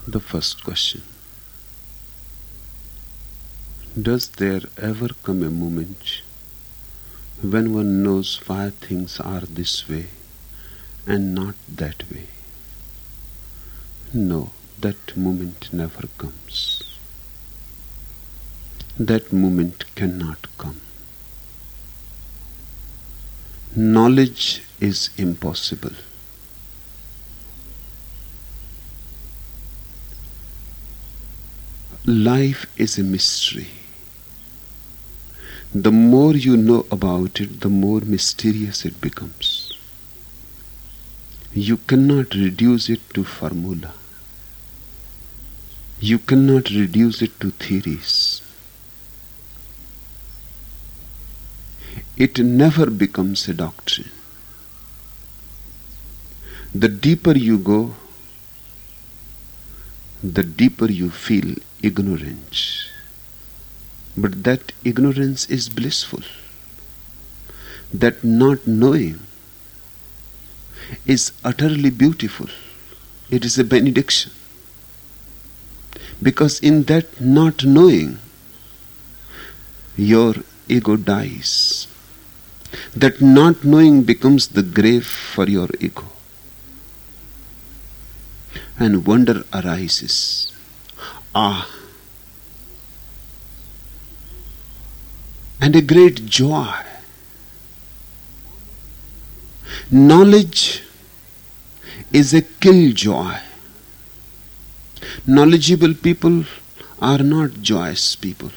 The first question: does there ever come a moment when one knows why things are this way and not that way? No, that moment never comes. That moment cannot come. Knowledge is impossible. Life is a mystery. The more you know about it, the more mysterious it becomes. You cannot reduce it to formula. You cannot reduce it to theories. It never becomes a doctrine. The deeper you go, the deeper you feel ignorance. But that ignorance is blissful. That not knowing is utterly beautiful. It is a benediction. Because in that not knowing, your ego dies. That not knowing becomes the grave for your ego. And wonder arises. And a great joy. Knowledge is a killjoy. Knowledgeable people are not joyous people.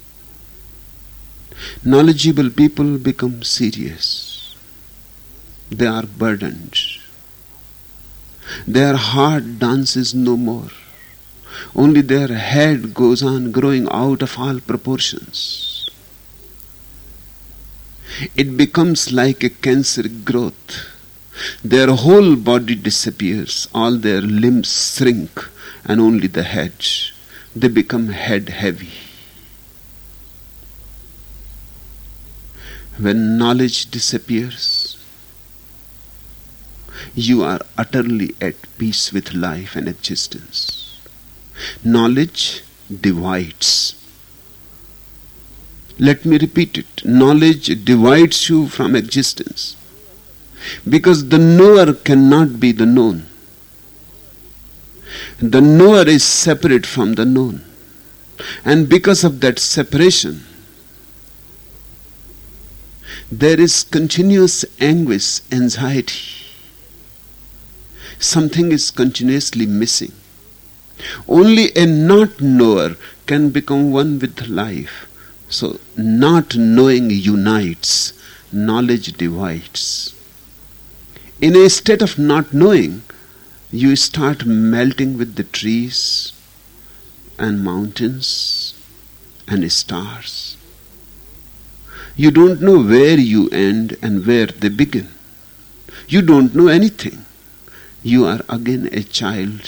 Knowledgeable people become serious. They are burdened. Their heart dances no more. Only their head goes on growing out of all proportions. It becomes like a cancer growth. Their whole body disappears. All their limbs shrink and only the head. They become head heavy. When knowledge disappears, you are utterly at peace with life and existence. Knowledge divides. Let me repeat it. Knowledge divides you from existence. Because the knower cannot be the known. The knower is separate from the known. And because of that separation, there is continuous anguish, anxiety. Something is continuously missing. Only a not knower can become one with life. So, not knowing unites, knowledge divides. In a state of not knowing, you start melting with the trees and mountains and stars. You don't know where you end and where they begin. You don't know anything. You are again a child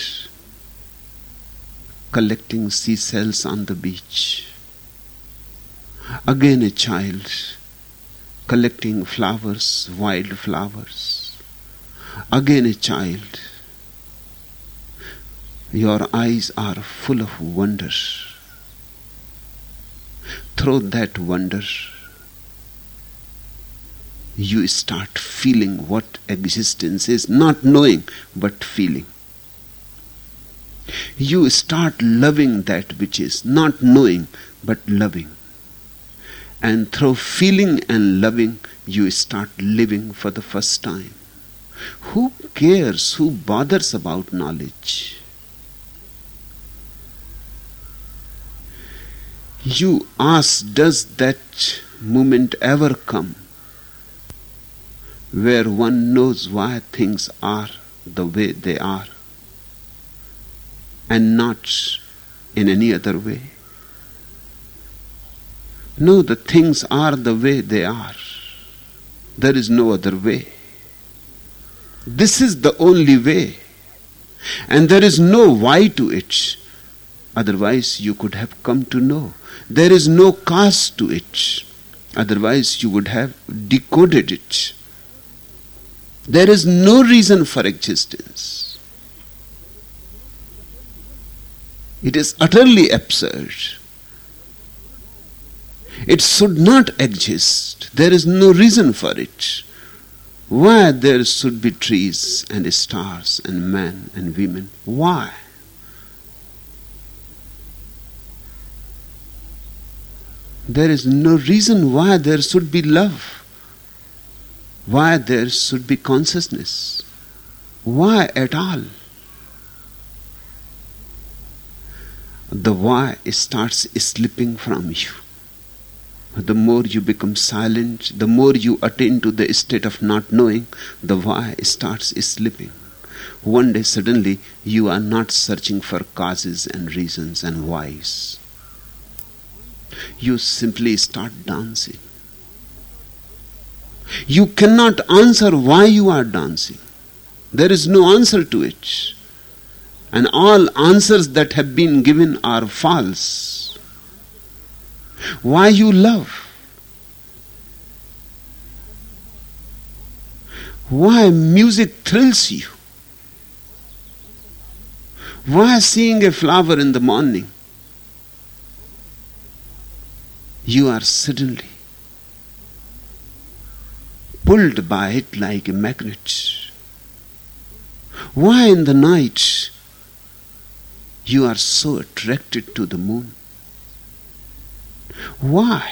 collecting seashells on the beach. Again a child collecting flowers, wild flowers. Again a child. Your eyes are full of wonder. Through that wonder, you start feeling what existence is, not knowing but feeling. You start loving that which is, not knowing but loving. And through feeling and loving, you start living for the first time. Who cares? Who bothers about knowledge? You ask, does that moment ever come where one knows why things are the way they are and not in any other way? No, the things are the way they are. There is no other way. This is the only way. And there is no why to it. Otherwise you could have come to know. There is no cause to it. Otherwise you would have decoded it. There is no reason for existence. It is utterly absurd. It should not exist. There is no reason for it. Why there should be trees and stars and men and women? Why? There is no reason why there should be love. Why there should be consciousness. Why at all? The why starts slipping from you. The more you become silent, the more you attain to the state of not knowing, the why starts slipping. One day suddenly you are not searching for causes and reasons and whys. You simply start dancing. You cannot answer why you are dancing. There is no answer to it. And all answers that have been given are false. Why you love? Why music thrills you? Why seeing a flower in the morning? You are suddenly pulled by it like a magnet. Why in the night you are so attracted to the moon? Why?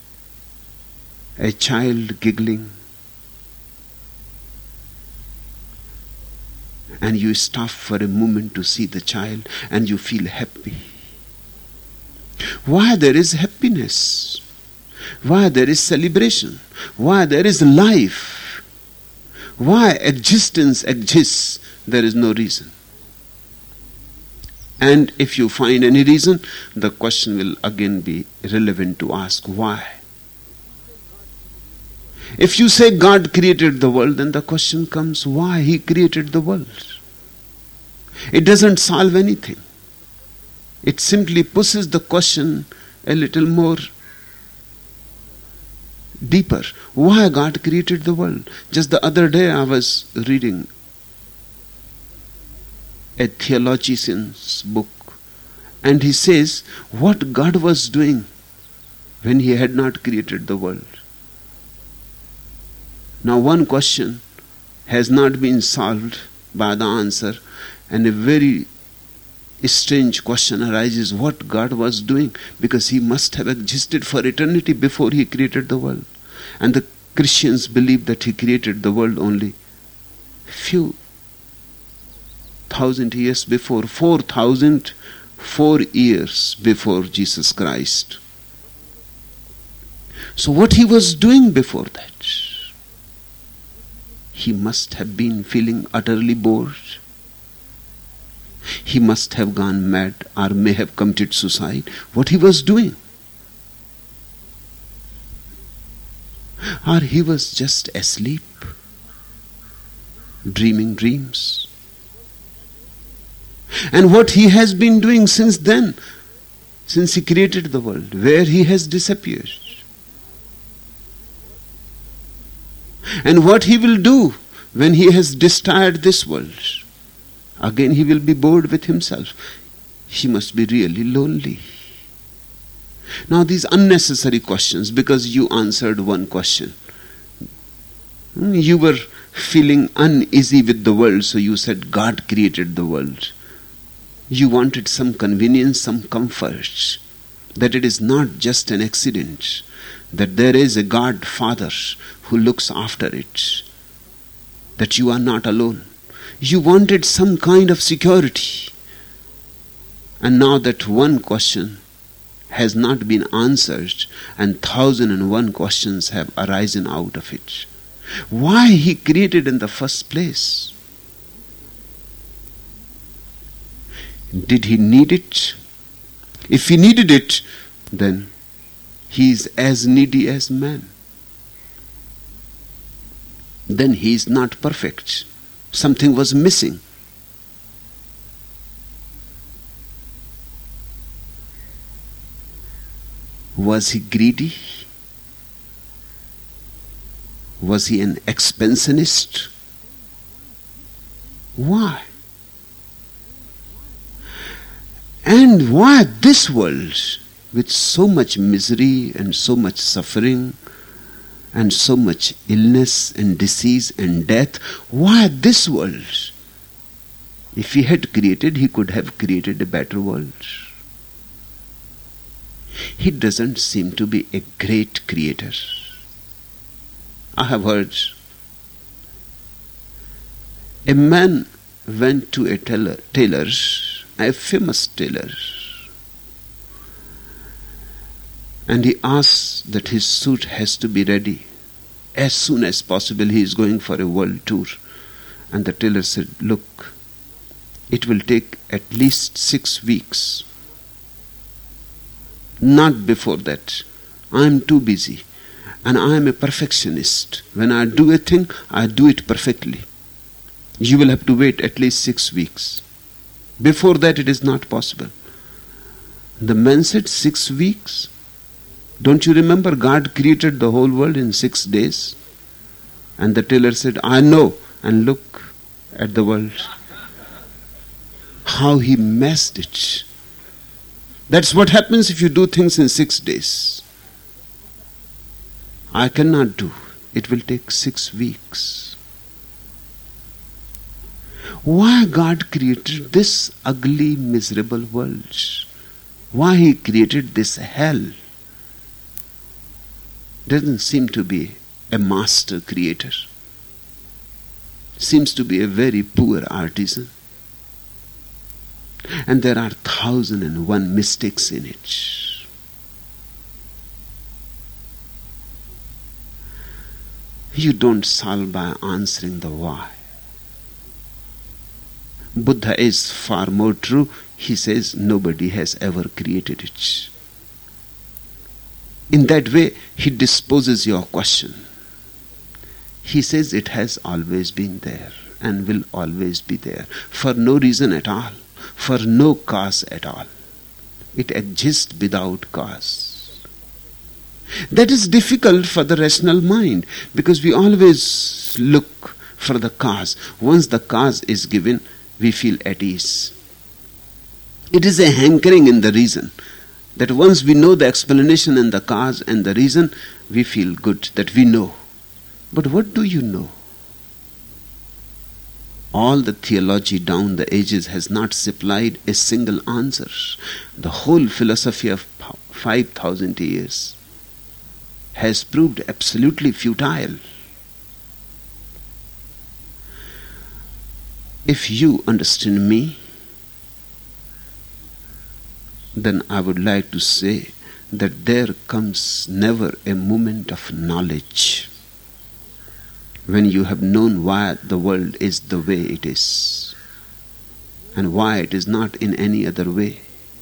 A child giggling and you stop for a moment to see the child and you feel happy. Why there is happiness? Why there is celebration? Why there is life? Why existence exists? There is no reason. And if you find any reason, the question will again be relevant to ask why. If you say God created the world, then the question comes why He created the world. It doesn't solve anything. It simply pushes the question a little more deeper. Why God created the world? Just the other day I was reading a theologian's book, and he says what God was doing when He had not created the world. Now one question has not been solved by the answer, and a very strange question arises what God was doing, because He must have existed for eternity before He created the world. And the Christians believe that He created the world only few thousand years before, 4,004 years before Jesus Christ. So what He was doing before that? He must have been feeling utterly bored. He must have gone mad or may have committed suicide. What He was doing? Or He was just asleep, dreaming dreams. And what He has been doing since then, since He created the world, where He has disappeared. And what He will do when He has destroyed this world? Again He will be bored with Himself. He must be really lonely. Now these unnecessary questions, because you answered one question. You were feeling uneasy with the world, so you said God created the world. You wanted some convenience, some comfort, that it is not just an accident, that there is a God Father who looks after it, that you are not alone. You wanted some kind of security. And now that one question has not been answered and 1,001 questions have arisen out of it. Why He created in the first place? Did He need it? If He needed it, then He is as needy as man. Then He is not perfect. Something was missing. Was He greedy? Was He an expansionist? Why? And why this world with so much misery and so much suffering and so much illness and disease and death? Why this world? If he had created, he could have created a better world. He doesn't seem to be a great creator. I have heard a man went to a tailor, a famous tailor, and he asked that his suit has to be ready as soon as possible. He is going for a world tour. And the tailor said, look, it will take at least 6 weeks. Not before that. I am too busy. And I am a perfectionist. When I do a thing, I do it perfectly. You will have to wait at least 6 weeks. Before that, it is not possible. The man said, 6 weeks? Don't you remember God created the whole world in 6 days? And the tailor said, I know. And look at the world. How he messed it. That's what happens if you do things in 6 days. I cannot do. It will take 6 weeks. Why God created this ugly, miserable world? Why he created this hell? Doesn't seem to be a master creator. Seems to be a very poor artisan. And there are 1,001 mistakes in it. You don't solve by answering the why. Buddha is far more true. He says nobody has ever created it. In that way, he disposes your question. He says it has always been there and will always be there for no reason at all, for no cause at all. It exists without cause. That is difficult for the rational mind because we always look for the cause. Once the cause is given, we feel at ease. It is a hankering in the reason that once we know the explanation and the cause and the reason, we feel good that we know. But what do you know? All the theology down the ages has not supplied a single answer. The whole philosophy of 5,000 years has proved absolutely futile. If you understand me, then I would like to say that there comes never a moment of knowledge when you have known why the world is the way it is and why it is not in any other way.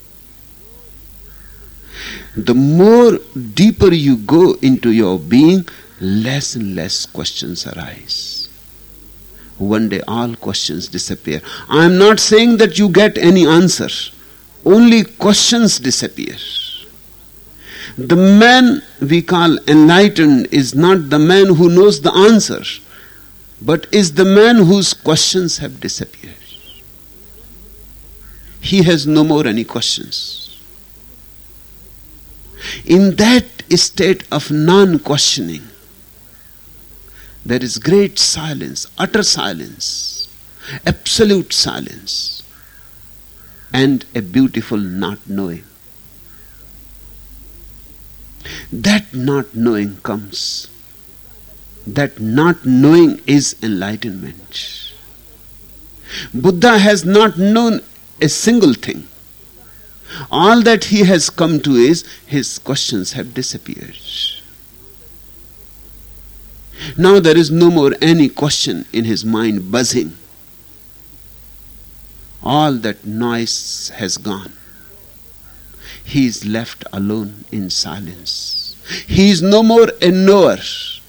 The more deeper you go into your being, less and less questions arise. One day all questions disappear. I am not saying that you get any answer. Only questions disappear. The man we call enlightened is not the man who knows the answer, but is the man whose questions have disappeared. He has no more any questions. In that state of non-questioning, there is great silence, utter silence, absolute silence, and a beautiful not knowing. That not knowing comes. That not knowing is enlightenment. Buddha has not known a single thing. All that he has come to is his questions have disappeared. Now there is no more any question in his mind buzzing. All that noise has gone. He is left alone in silence. He is no more a knower.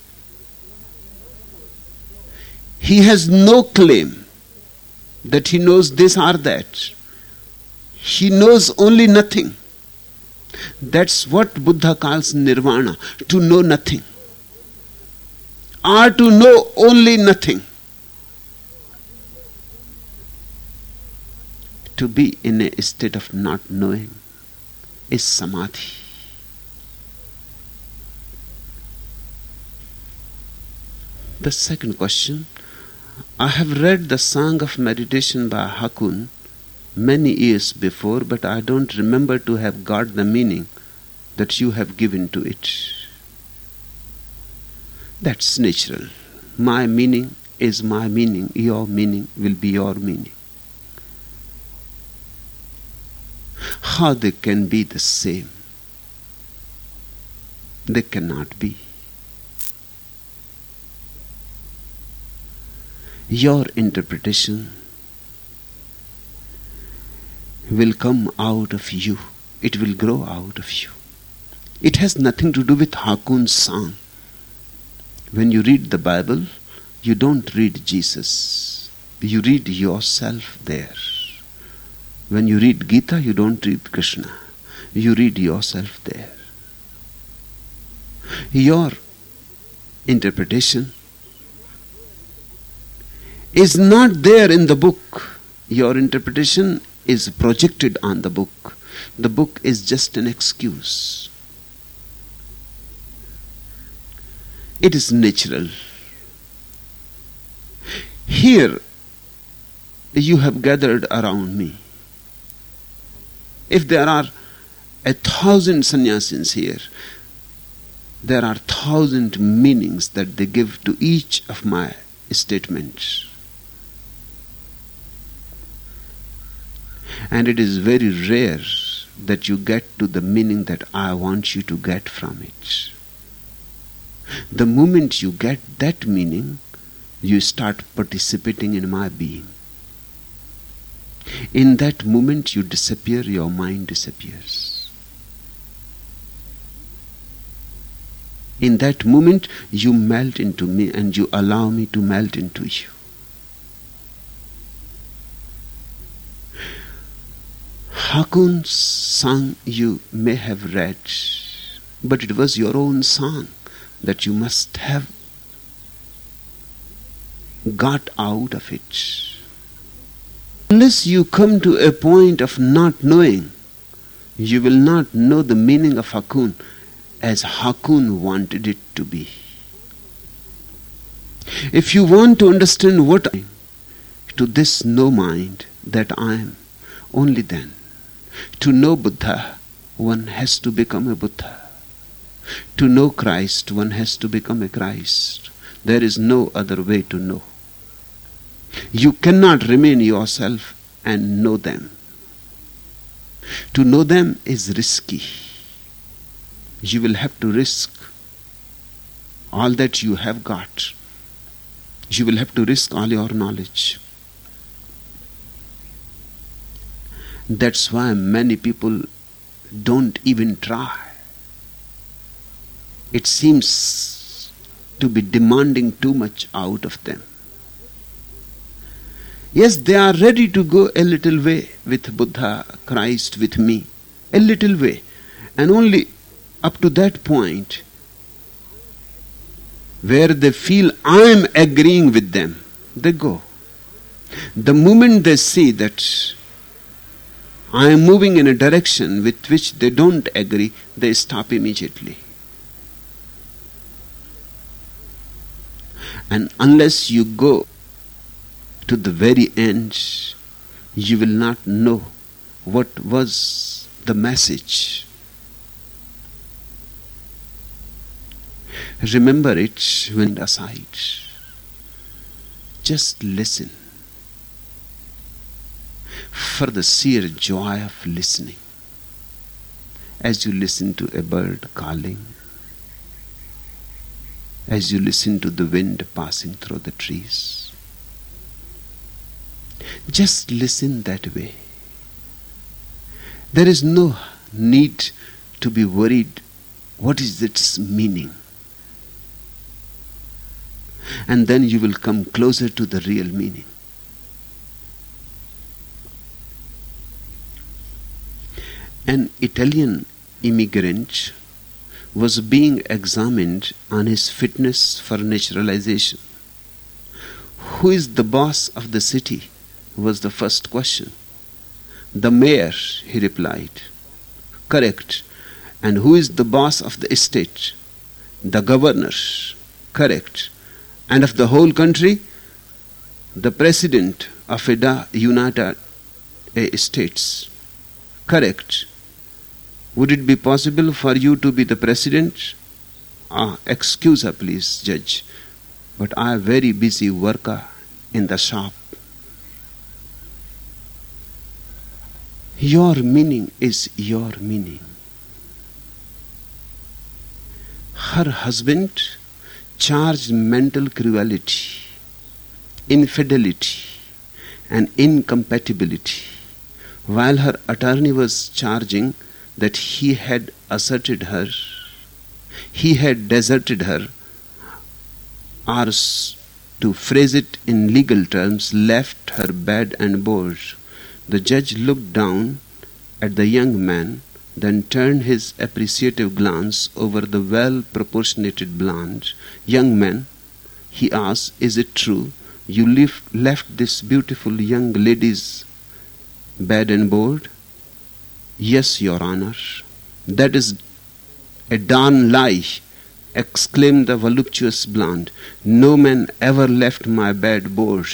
He has no claim that he knows this or that. He knows only nothing. That's what Buddha calls nirvana, to know nothing. Or to know only nothing. To be in a state of not knowing is samadhi. The second question, I have read the Song of Meditation by Hakuun many years before, but I don't remember to have got the meaning that you have given to it. That's natural. My meaning is my meaning. Your meaning will be your meaning. How they can be the same? They cannot be. Your interpretation will come out of you. It will grow out of you. It has nothing to do with Hakuun's song. When you read the Bible, you don't read Jesus. You read yourself there. When you read Gita, you don't read Krishna. You read yourself there. Your interpretation is not there in the book. Your interpretation is projected on the book. The book is just an excuse. It is natural. Here, you have gathered around me. If there are 1,000 sannyasins here, there are 1,000 meanings that they give to each of my statements. And it is very rare that you get to the meaning that I want you to get from it. The moment you get that meaning, you start participating in my being. In that moment you disappear, your mind disappears. In that moment you melt into me and you allow me to melt into you. Hakuun's song you may have read, but it was your own song that you must have got out of it. Unless you come to a point of not knowing, you will not know the meaning of Hakuun as Hakuun wanted it to be. If you want to understand what I am, to this no mind that I am, only then. To know Buddha, one has to become a Buddha. To know Christ, one has to become a Christ. There is no other way to know. You cannot remain yourself and know them. To know them is risky. You will have to risk all that you have got. You will have to risk all your knowledge. That's why many people don't even try. It seems to be demanding too much out of them. Yes, they are ready to go a little way with Buddha, Christ, with me. A little way. And only up to that point where they feel I am agreeing with them, they go. The moment they see that I am moving in a direction with which they don't agree, they stop immediately. And unless you go to the very end, you will not know what was the message. Remember it when aside. Just listen. For the sheer joy of listening. As you listen to a bird calling, as you listen to the wind passing through the trees, just listen that way. There is no need to be worried what is its meaning. And then you will come closer to the real meaning. An Italian immigrant was being examined on his fitness for naturalization. Who is the boss of the city? Was the first question. The mayor, he replied. Correct. And who is the boss of the estate? The governor. Correct. And of the whole country? The president of the United States. Correct. Would it be possible for you to be the president? Excuse her, please, Judge, but I am very busy worker in the shop. Your meaning is your meaning. Her husband charged mental cruelty, infidelity, and incompatibility, while her attorney was charging that he had asserted her, he had deserted her, or to phrase it in legal terms, left her bed and board. The judge looked down at the young man, then turned his appreciative glance over the well-proportionated blonde. Young man, he asked, is it true you left this beautiful young lady's bed and board? Yes, Your Honor. That is a darn lie, exclaimed the voluptuous blonde. No man ever left my bed board.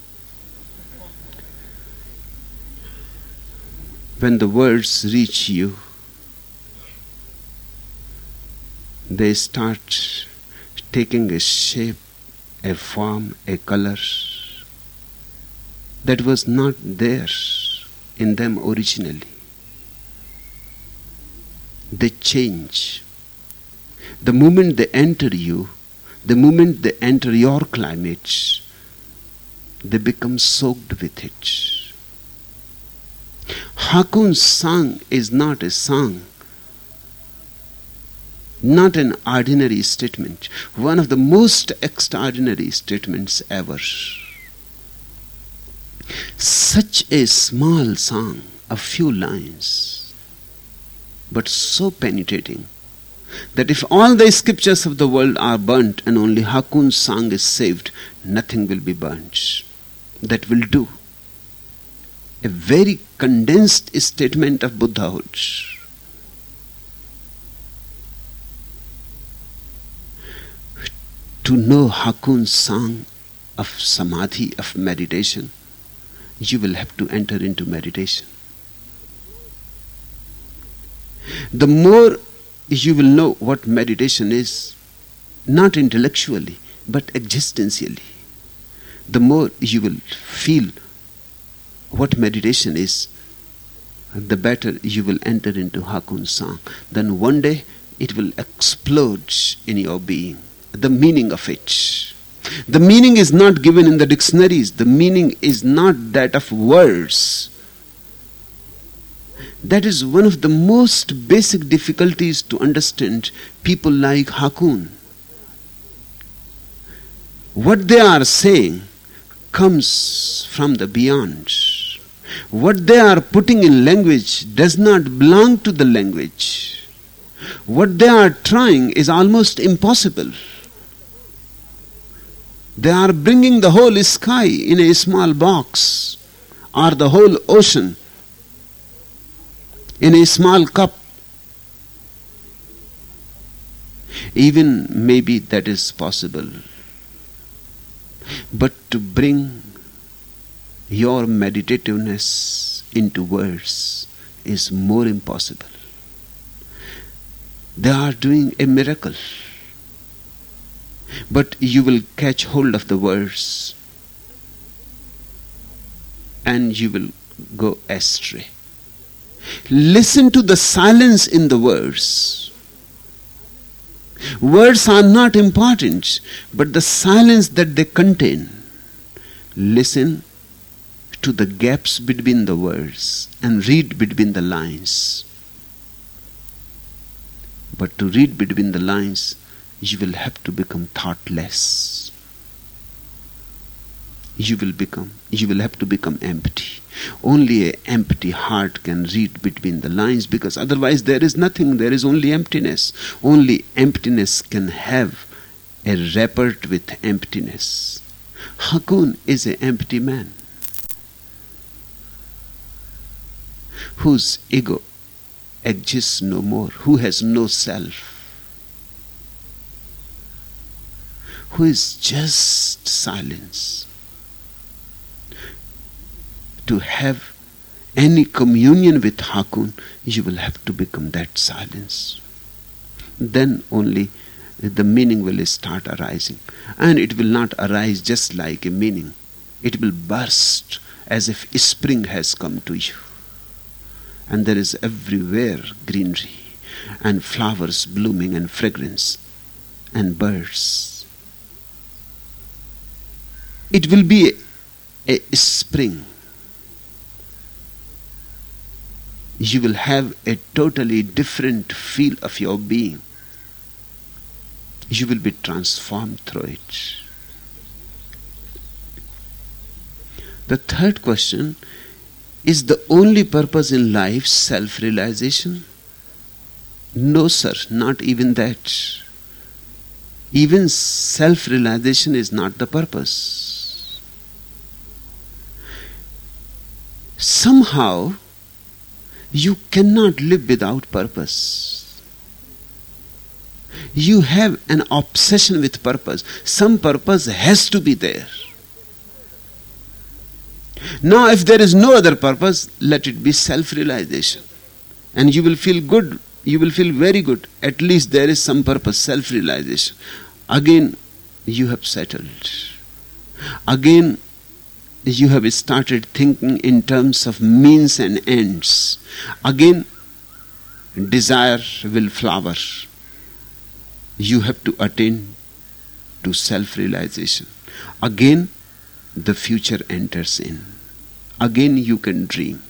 When the words reach you, they start taking a shape, a form, a color that was not there in them originally. They change. The moment they enter you, the moment they enter your climate, they become soaked with it. Hakun's song is not a song, not an ordinary statement, one of the most extraordinary statements ever. Such a small song, a few lines, but so penetrating that if all the scriptures of the world are burnt and only Hakun's song is saved, nothing will be burnt. That will do. A very condensed statement of Buddhahood. To know Hakun's song of samadhi, of meditation, you will have to enter into meditation. The more you will know what meditation is, not intellectually, but existentially, the more you will feel what meditation is, the better you will enter into Hakun's song. Then one day it will explode in your being. The meaning of it. The meaning is not given in the dictionaries. The meaning is not that of words. That is one of the most basic difficulties to understand people like Hakun. What they are saying comes from the beyond. What they are putting in language does not belong to the language. What they are trying is almost impossible. They are bringing the whole sky in a small box, or the whole ocean in a small cup. Even maybe that is possible. But to bring your meditativeness into words is more impossible. They are doing a miracle. But you will catch hold of the words and you will go astray. Listen to the silence in the words. Words are not important, but the silence that they contain. Listen to the gaps between the words and read between the lines. But to read between the lines, you will have to become thoughtless. You will have to become empty. Only an empty heart can read between the lines, because otherwise there is nothing, there is only emptiness. Only emptiness can have a rapport with emptiness. Hakun is an empty man. whose ego exists no more, who has no self, who is just silence. To have any communion with Hakun, you will have to become that silence. Then only the meaning will start arising. And it will not arise just like a meaning. It will burst as if spring has come to you. And there is everywhere greenery and flowers blooming and fragrance and birds. It will be a spring. You will have a totally different feel of your being. You will be transformed through it. The third question, is the only purpose in life self-realization? No, sir, not even that. Even self-realization is not the purpose. Somehow, you cannot live without purpose. You have an obsession with purpose. Some purpose has to be there. Now, if there is no other purpose, let it be self-realization. And you will feel good. You will feel very good. At least there is some purpose, self-realization. Again, you have settled. Again, you have started thinking in terms of means and ends. Again, desire will flower. You have to attain to self-realization. Again, the future enters in. Again, you can dream.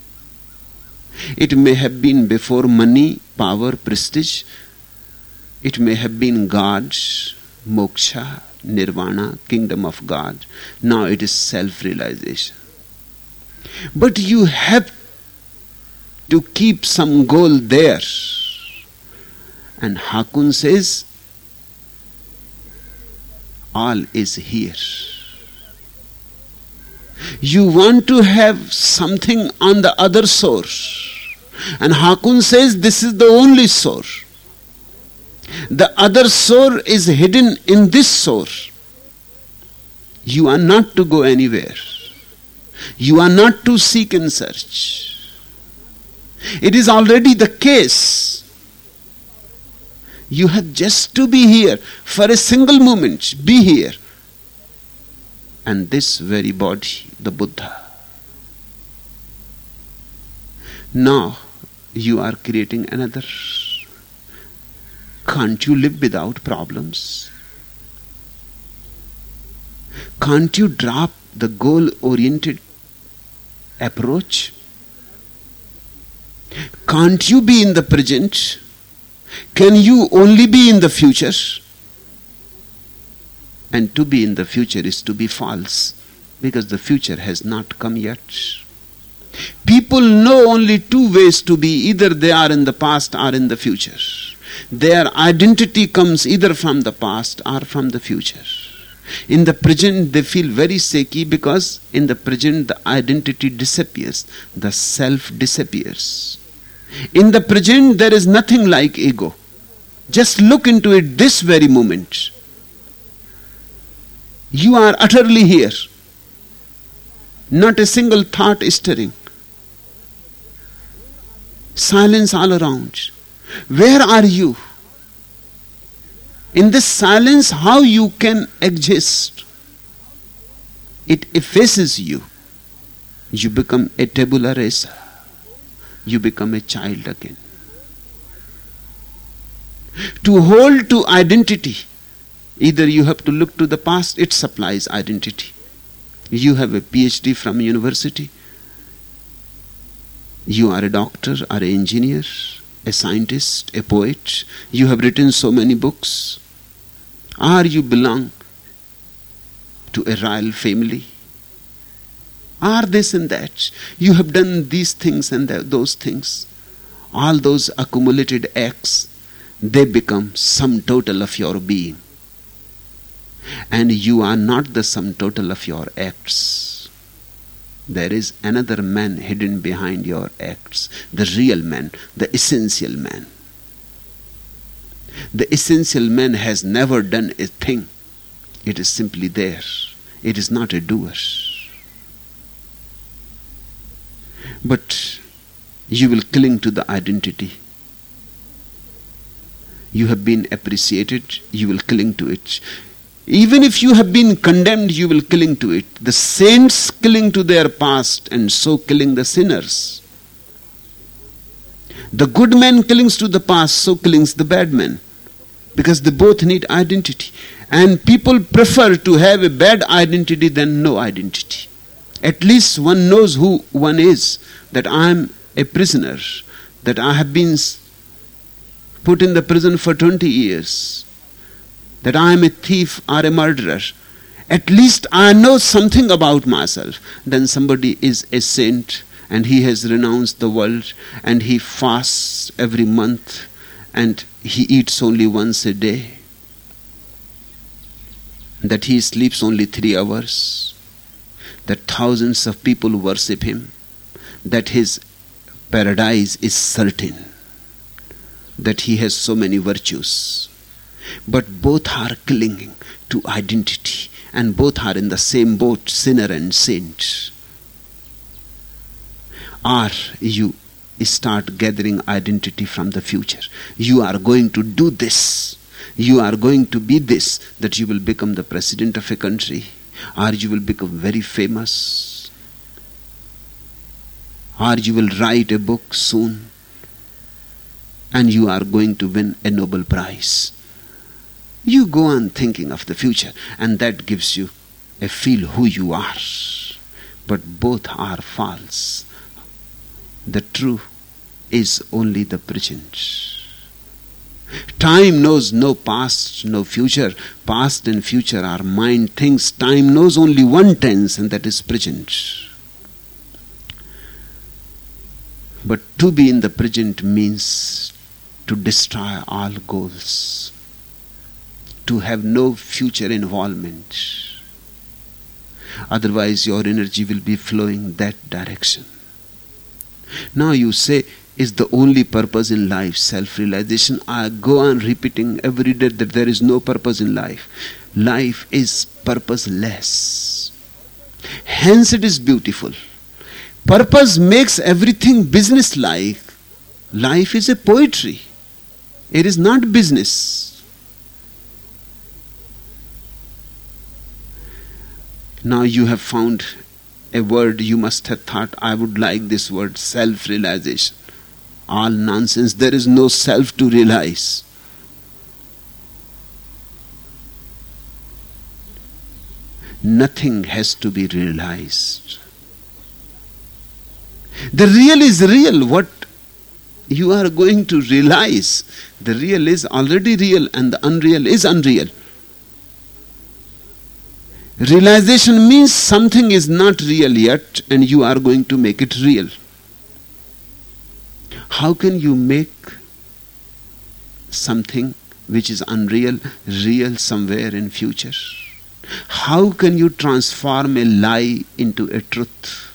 It may have been before money, power, prestige. It may have been God, moksha, nirvana, kingdom of God. Now it is self-realization. But you have to keep some goal there. And Hakun says, all is here. You want to have something on the other source. And Hakun says, this is the only source. The other source is hidden in this source. You are not to go anywhere. You are not to seek and search. It is already the case. You have just to be here for a single moment. Be here. And this very body, the Buddha. Now you are creating another. Can't you live without problems? Can't you drop the goal-oriented approach? Can't you be in the present? Can you only be in the future? And to be in the future is to be false, because the future has not come yet. People know only two ways to be. Either they are in the past or in the future. Their identity comes either from the past or from the future. In the present they feel very shaky, because in the present the identity disappears. The self disappears. In the present there is nothing like ego. Just look into it this very moment. You are utterly here. Not a single thought is stirring. Silence all around. Where are you? In this silence, how you can exist? It effaces you. You become a tabula rasa. You become a child again. To hold to identity, either you have to look to the past, it supplies identity. You have a PhD from university. You are a doctor or an engineer, a scientist, a poet. You have written so many books. Or you belong to a royal family. Or this and that. You have done these things and those things. All those accumulated acts, they become sum total of your being. And you are not the sum total of your acts. There is another man hidden behind your acts, the real man, the essential man. The essential man has never done a thing. It is simply there. It is not a doer. But you will cling to the identity. You have been appreciated, you will cling to it. Even if you have been condemned, you will cling to it. The saints cling to their past, and so cling the sinners. The good man clings to the past, so clings the bad man. Because they both need identity. And people prefer to have a bad identity than no identity. At least one knows who one is. That I am a prisoner. That I have been put in the prison for 20 years. That I am a thief or a murderer. At least I know something about myself. Then somebody is a saint and he has renounced the world and he fasts every month and he eats only once a day. That he sleeps only 3 hours. That thousands of people worship him. That his paradise is certain. That he has so many virtues. But both are clinging to identity, and both are in the same boat, sinner and saint. Or you start gathering identity from the future. You are going to do this. You are going to be this, that you will become the president of a country, or you will become very famous, or you will write a book soon, and you are going to win a Nobel Prize. You go on thinking of the future, and that gives you a feel who you are. But both are false. The true is only the present. Time knows no past, no future. Past and future are mind things. Time knows only one tense, and that is present. But to be in the present means to destroy all goals. To have no future involvement. Otherwise your energy will be flowing that direction. Now you say, is the only purpose in life self-realization? I go on repeating every day that there is no purpose in life. Life is purposeless. Hence it is beautiful. Purpose makes everything business-like. Life is a poetry. It is not business. Now you have found a word. You must have thought, I would like this word, self-realization. All nonsense. There is no self to realize. Nothing has to be realized. The real is real. What you are going to realize, the real is already real and the unreal is unreal. Realization means something is not real yet and you are going to make it real. How can you make something which is unreal real somewhere in future? How can you transform a lie into a truth?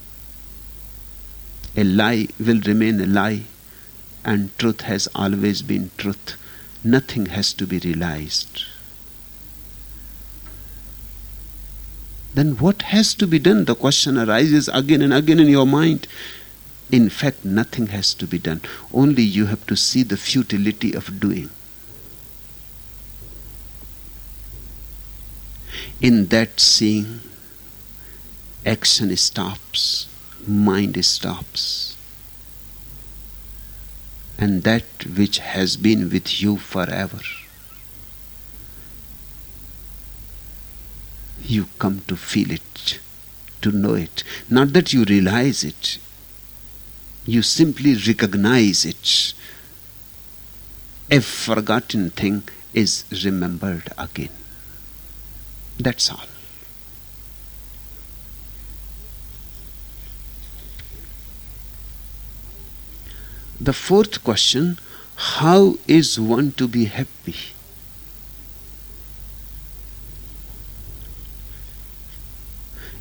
A lie will remain a lie and truth has always been truth. Nothing has to be realized. Then what has to be done? The question arises again and again in your mind. In fact, nothing has to be done. Only you have to see the futility of doing. In that seeing, action stops, mind stops. And that which has been with you forever, you come to feel it, to know it. Not that you realize it. You simply recognize it. A forgotten thing is remembered again. That's all. The fourth question, how is one to be happy?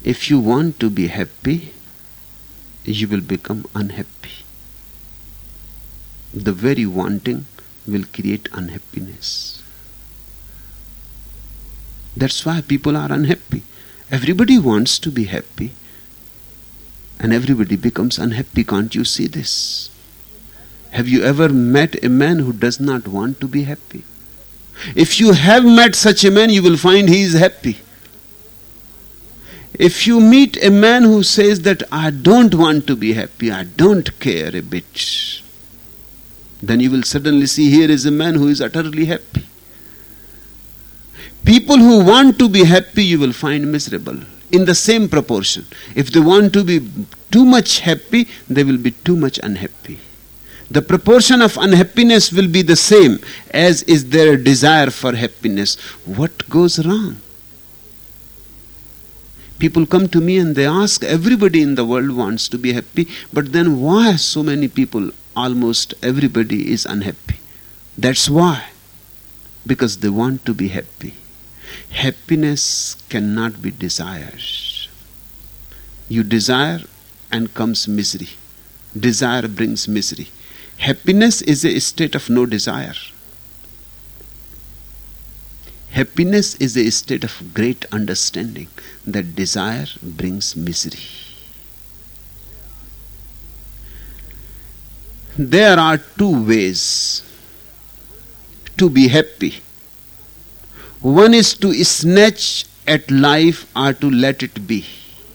If you want to be happy, you will become unhappy. The very wanting will create unhappiness. That's why people are unhappy. Everybody wants to be happy, and everybody becomes unhappy. Can't you see this? Have you ever met a man who does not want to be happy? If you have met such a man, you will find he is happy. If you meet a man who says that I don't want to be happy, I don't care a bit, then you will suddenly see here is a man who is utterly happy. People who want to be happy, you will find miserable in the same proportion. If they want to be too much happy, they will be too much unhappy. The proportion of unhappiness will be the same as is their desire for happiness. What goes wrong? People come to me and they ask, everybody in the world wants to be happy, but then why so many people, almost everybody is unhappy? That's why. Because they want to be happy. Happiness cannot be desired. You desire and comes misery. Desire brings misery. Happiness is a state of no desire. Happiness is a state of great understanding that desire brings misery. There are two ways to be happy. One is to snatch at life or to let it be.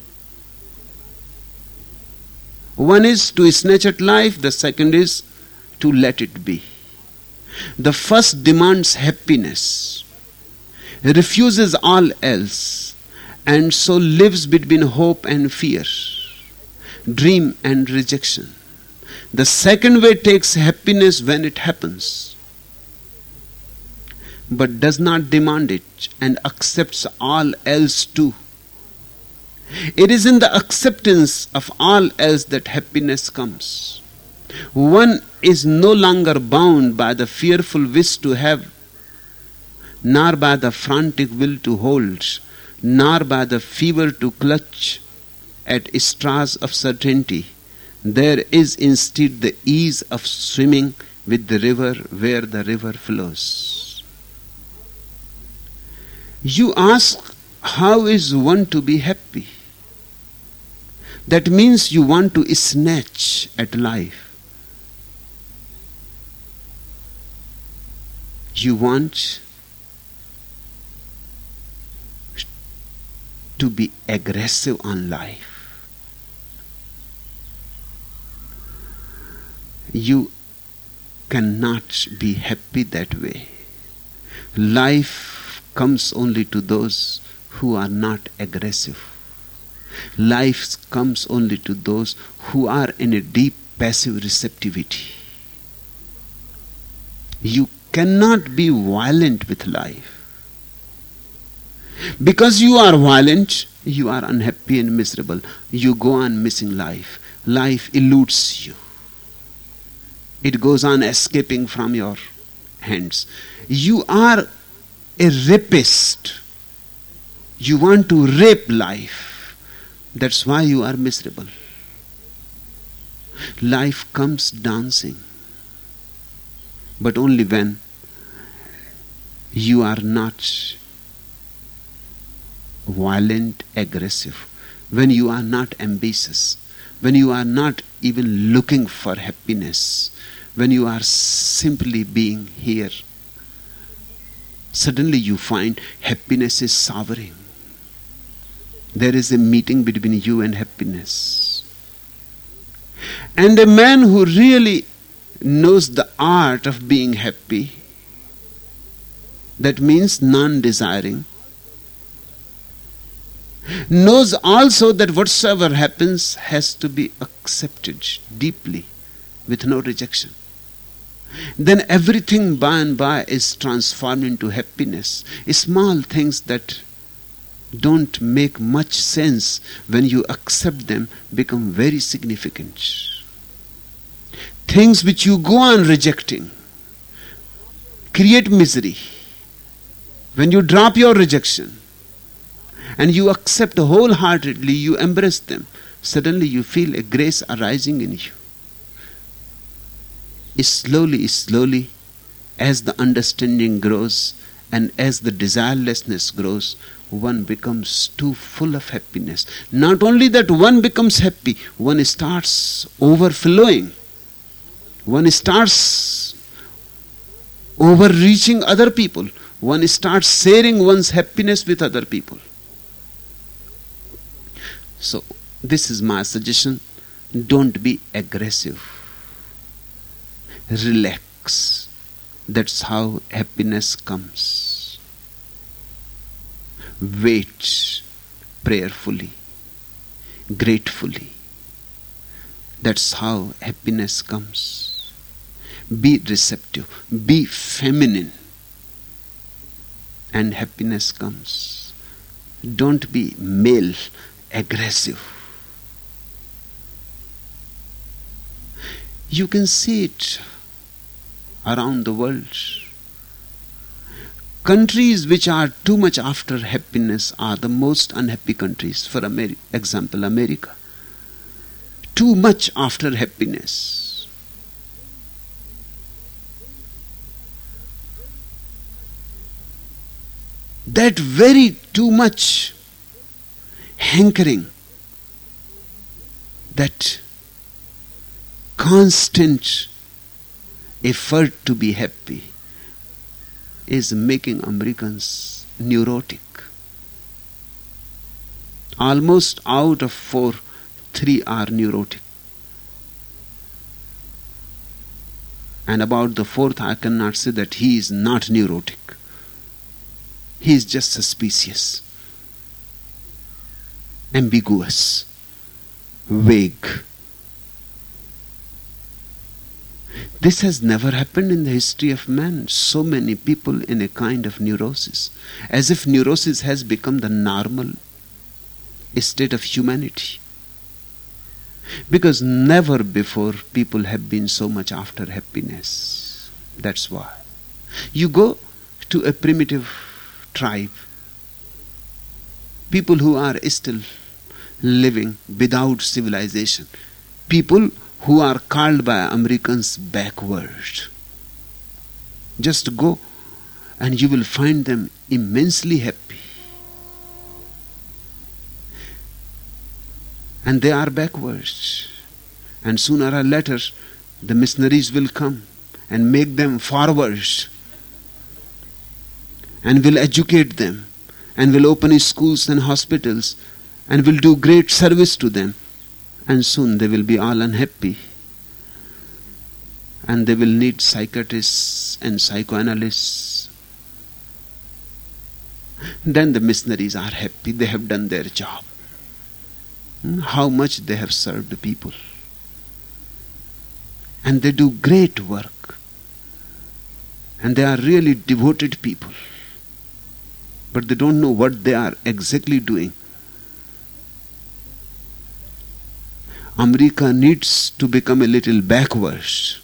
One is to snatch at life, the second is to let it be. The first demands happiness, refuses all else, and so lives between hope and fear, dream and rejection. The second way takes happiness when it happens, but does not demand it and accepts all else too. It is in the acceptance of all else that happiness comes. One is no longer bound by the fearful wish to have, nor by the frantic will to hold, nor by the fever to clutch at straws of certainty. There is instead the ease of swimming with the river where the river flows. You ask, how is one to be happy? That means you want to snatch at life. You want to be aggressive on life. You cannot be happy that way. Life comes only to those who are not aggressive. Life comes only to those who are in a deep passive receptivity. You cannot be violent with life. Because you are violent, you are unhappy and miserable. You go on missing life. Life eludes you. It goes on escaping from your hands. You are a rapist. You want to rape life. That's why you are miserable. Life comes dancing, but only when you are not violent, aggressive, when you are not ambitious, when you are not even looking for happiness, when you are simply being here. Suddenly you find happiness is sovereign. There is a meeting between you and happiness. And a man who really knows the art of being happy, that means non-desiring, knows also that whatsoever happens has to be accepted deeply with no rejection. Then everything by and by is transformed into happiness. Small things that don't make much sense, when you accept them, become very significant. Things which you go on rejecting create misery. When you drop your rejection and you accept wholeheartedly, you embrace them, suddenly you feel a grace arising in you. Slowly, as the understanding grows and as the desirelessness grows, one becomes too full of happiness. Not only that one becomes happy, one starts overflowing. One starts overreaching other people. One starts sharing one's happiness with other people. So, this is my suggestion. Don't be aggressive. Relax. That's how happiness comes. Wait prayerfully, gratefully. That's how happiness comes. Be receptive, be feminine, and happiness comes. Don't be male, aggressive. You can see it around the world. Countries which are too much after happiness are the most unhappy countries. For example, America. Too much after happiness. That very too much hankering, that constant effort to be happy is making Americans neurotic. Almost out of 4, 3 are neurotic. And about the 4th, I cannot say that he is not neurotic. He is just suspicious, ambiguous, vague. This has never happened in the history of man. So many people in a kind of neurosis, as if neurosis has become the normal state of humanity. Because never before people have been so much after happiness. That's why. You go to a primitive tribe, people who are still living without civilization, people who are called by Americans backward. Just go and you will find them immensely happy. And they are backwards. And sooner or later, the missionaries will come and make them forward, and will educate them, and will open schools and hospitals, and will do great service to them. And soon they will be all unhappy. And they will need psychiatrists and psychoanalysts. Then the missionaries are happy. They have done their job. How much they have served the people. And they do great work. And they are really devoted people. But they don't know what they are exactly doing. America needs to become a little backwards.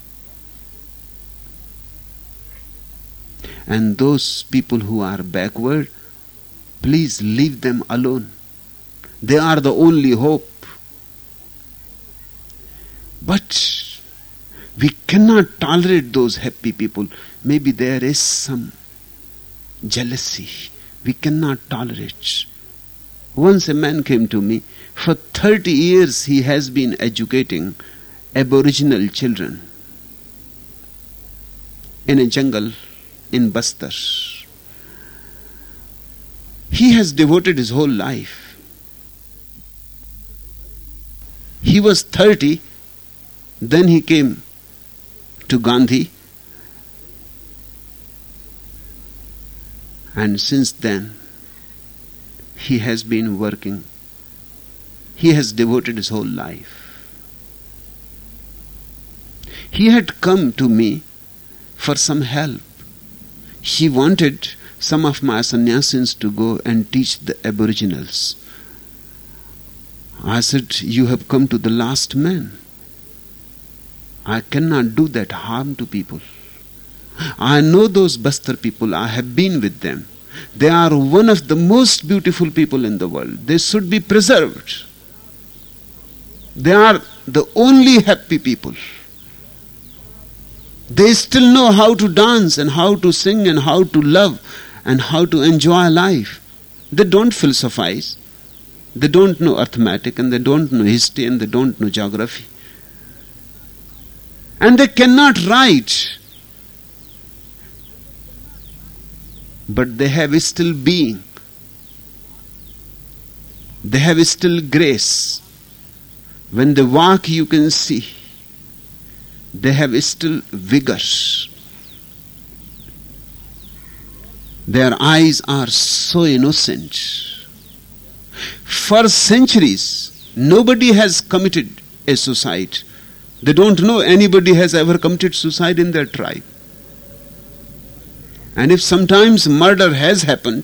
And those people who are backward, please leave them alone. They are the only hope. But we cannot tolerate those happy people. Maybe there is some jealousy. We cannot tolerate. Once a man came to me. For 30 years he has been educating Aboriginal children in a jungle in Bastar. He has devoted his whole life. He was 30, then he came to Gandhi, and since then he has been working. He has devoted his whole life. He had come to me for some help. He wanted some of my sannyasins to go and teach the Aboriginals. I said, you have come to the last man. I cannot do that harm to people. I know those Bastar people. I have been with them. They are one of the most beautiful people in the world. They should be preserved. They are the only happy people. They still know how to dance and how to sing and how to love and how to enjoy life. They don't philosophize. They don't know arithmetic and they don't know history and they don't know geography. And they cannot write. But they have still being. They have still grace. When they walk, you can see. They have still vigor. Their eyes are so innocent. For centuries, nobody has committed a suicide. They don't know anybody has ever committed suicide in their tribe. And if sometimes murder has happened,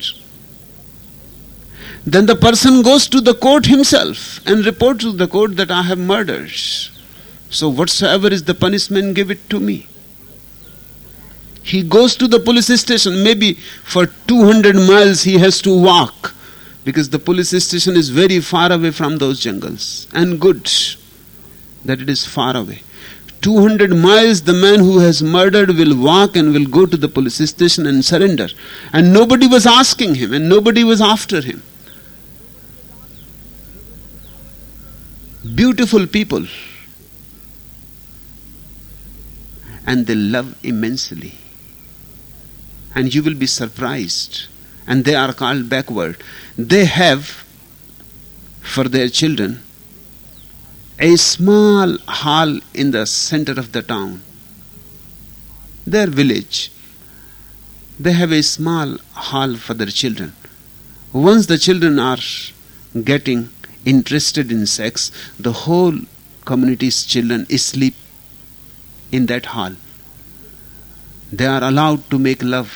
then the person goes to the court himself and reports to the court that I have murdered. So whatsoever is the punishment, give it to me. He goes to the police station. Maybe for 200 miles he has to walk, because the police station is very far away from those jungles. And good that it is far away. 200 miles the man who has murdered will walk and will go to the police station and surrender. And nobody was asking him and nobody was after him. Beautiful people. And they love immensely. And you will be surprised. And they are called backward. They have, for their children, a small hall in the center of the town. Their village. They have a small hall for their children. Once the children are getting interested in sex, the whole community's children sleep in that hall. They are allowed to make love.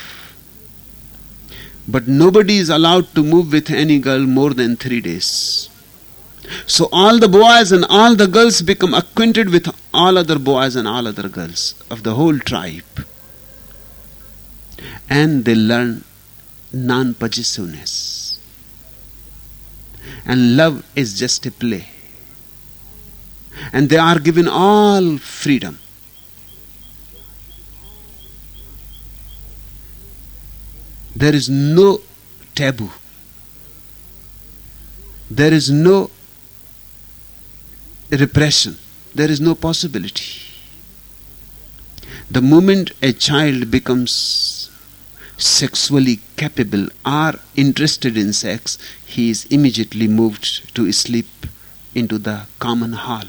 But nobody is allowed to move with any girl more than 3 days. So all the boys and all the girls become acquainted with all other boys and all other girls of the whole tribe. And they learn non-possessiveness. And love is just a play. And they are given all freedom. There is no taboo. There is no repression. There is no possibility. The moment a child becomes sexually capable or interested in sex, he is immediately moved to sleep into the common hall.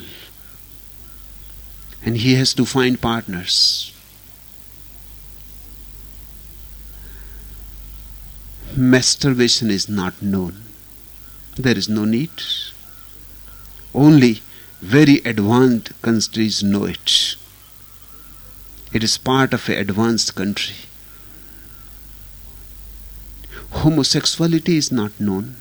And he has to find partners. Masturbation is not known. There is no need. Only very advanced countries know it. It is part of an advanced country. Homosexuality is not known.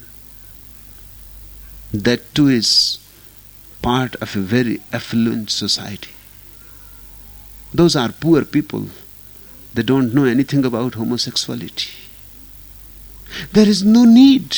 That too is part of a very affluent society. Those are poor people. They don't know anything about homosexuality. There is no need.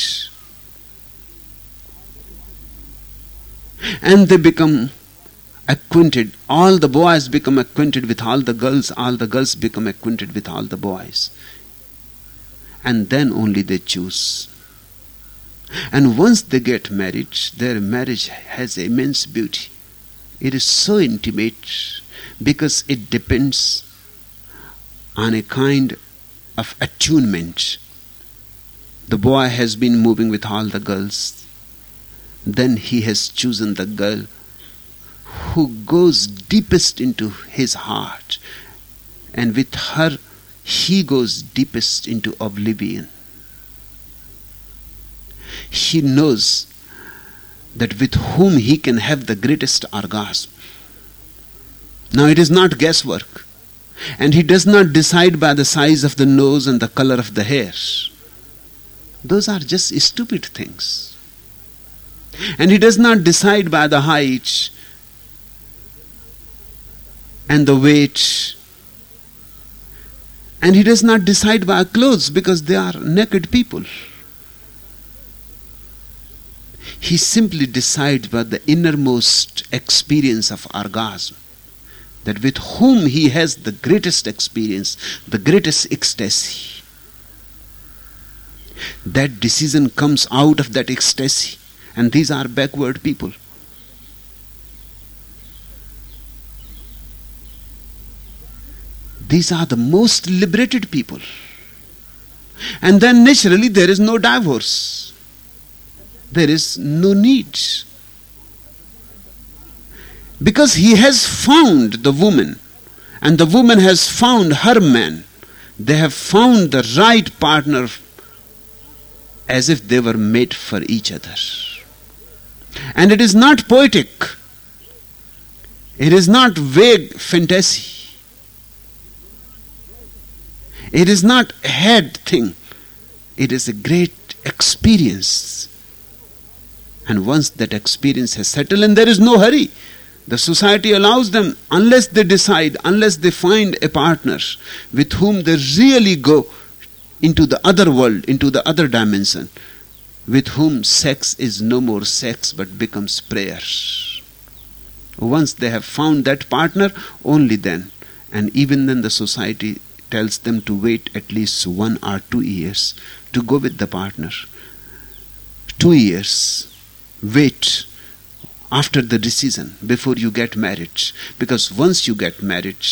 And they become acquainted. All the boys become acquainted with all the girls become acquainted with all the boys. And then only they choose. And once they get married, their marriage has immense beauty. It is so intimate because it depends on a kind of attunement. The boy has been moving with all the girls. Then he has chosen the girl who goes deepest into his heart. And with her, he goes deepest into oblivion. He knows that with whom he can have the greatest orgasm. Now it is not guesswork. And he does not decide by the size of the nose and the color of the hair. Those are just stupid things. And he does not decide by the height and the weight And he does not decide by clothes because they are naked people. He simply decides by the innermost experience of orgasm, that with whom he has the greatest experience, the greatest ecstasy. That decision comes out of that ecstasy. And these are backward people. These are the most liberated people. And then naturally there is no divorce. There is no need. Because he has found the woman, and the woman has found her man. They have found the right partner, as if they were made for each other. And it is not poetic. It is not vague fantasy. It is not a head thing. It is a great experience. And once that experience has settled, and there is no hurry, the society allows them, unless they decide, unless they find a partner with whom they really go into the other world, into the other dimension, with whom sex is no more sex but becomes prayer. Once they have found that partner, only then, and even then the society tells them to wait at least 1 or 2 years to go with the partner. 2 years. Wait after the decision before you get married. Because once you get married,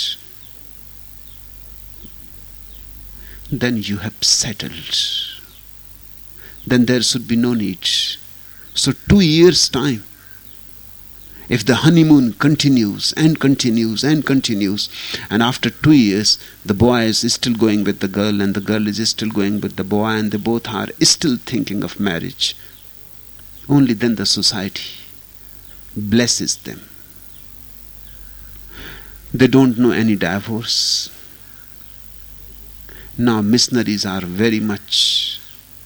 then you have settled. Then there should be no need. So 2 years' time. If the honeymoon continues and continues and continues, and after 2 years the boy is still going with the girl and the girl is still going with the boy, and they both are still thinking of marriage, only then the society blesses them. They don't know any divorce. Now missionaries are very much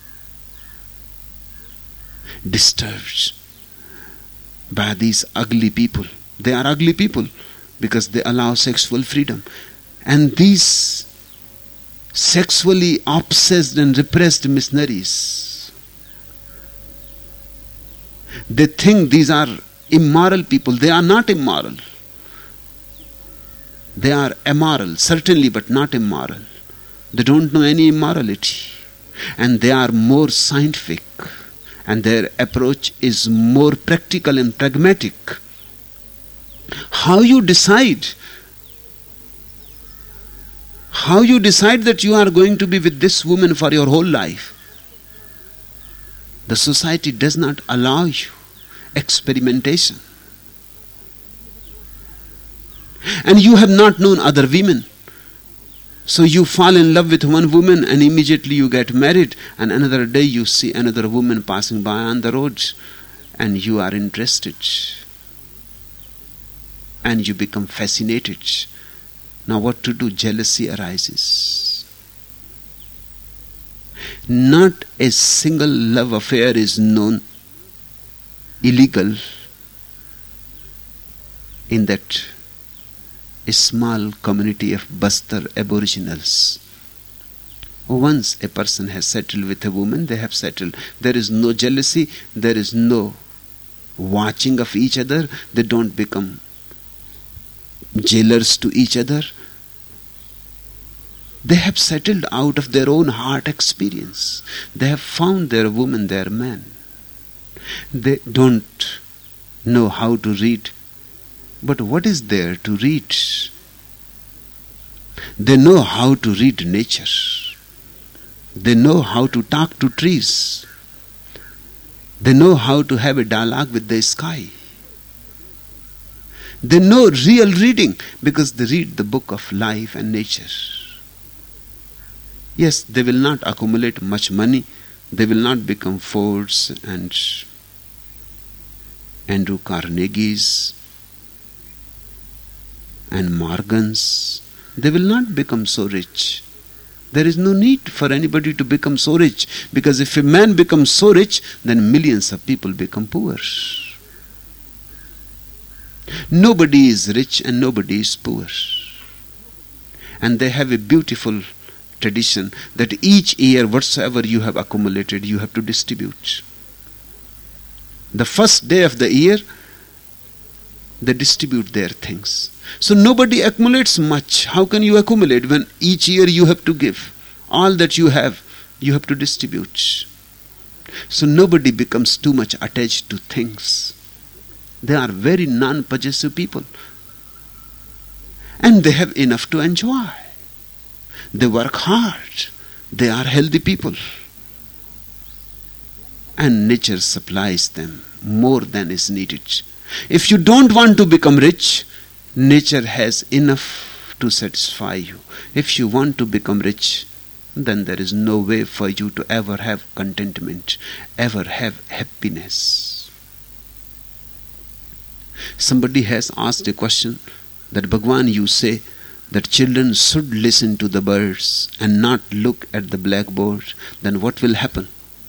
disturbed by these ugly people. They are ugly people because they allow sexual freedom. And these sexually obsessed and repressed missionaries, they think these are immoral people. They are not immoral. They are immoral, certainly, but not immoral. They don't know any immorality. And they are more scientific. And their approach is more practical and pragmatic. How you decide that you are going to be with this woman for your whole life? The society does not allow you experimentation. And you have not known other women. So you fall in love with one woman and immediately you get married, and another day you see another woman passing by on the road and you are interested. And you become fascinated. Now what to do? Jealousy arises. Not a single love affair is known illegal in that a small community of Bastar aboriginals. Once a person has settled with a woman, they have settled. There is no jealousy, there is no watching of each other. They don't become jailers to each other. They have settled out of their own heart experience. They have found their woman, their man. They don't know how to read. But what is there to read? They know how to read nature. They know how to talk to trees. They know how to have a dialogue with the sky. They know real reading because they read the book of life and nature. Yes, they will not accumulate much money. They will not become Fords and Andrew Carnegie's and Morgans. They will not become so rich. There is no need for anybody to become so rich, because if a man becomes so rich, then millions of people become poor. Nobody is rich and nobody is poor. And they have a beautiful tradition that each year whatsoever you have accumulated, you have to distribute. The first day of the year, they distribute their things. So nobody accumulates much. How can you accumulate when each year you have to give? All that you have to distribute. So nobody becomes too much attached to things. They are very non-possessive people. And they have enough to enjoy. They work hard. They are healthy people. And nature supplies them more than is needed. If you don't want to become rich, nature has enough to satisfy you. If you want to become rich, then there is no way for you to ever have contentment, ever have happiness. Somebody has asked a question that, Bhagwan, you say that children should listen to the birds and not look at the blackboard. Then what will happen?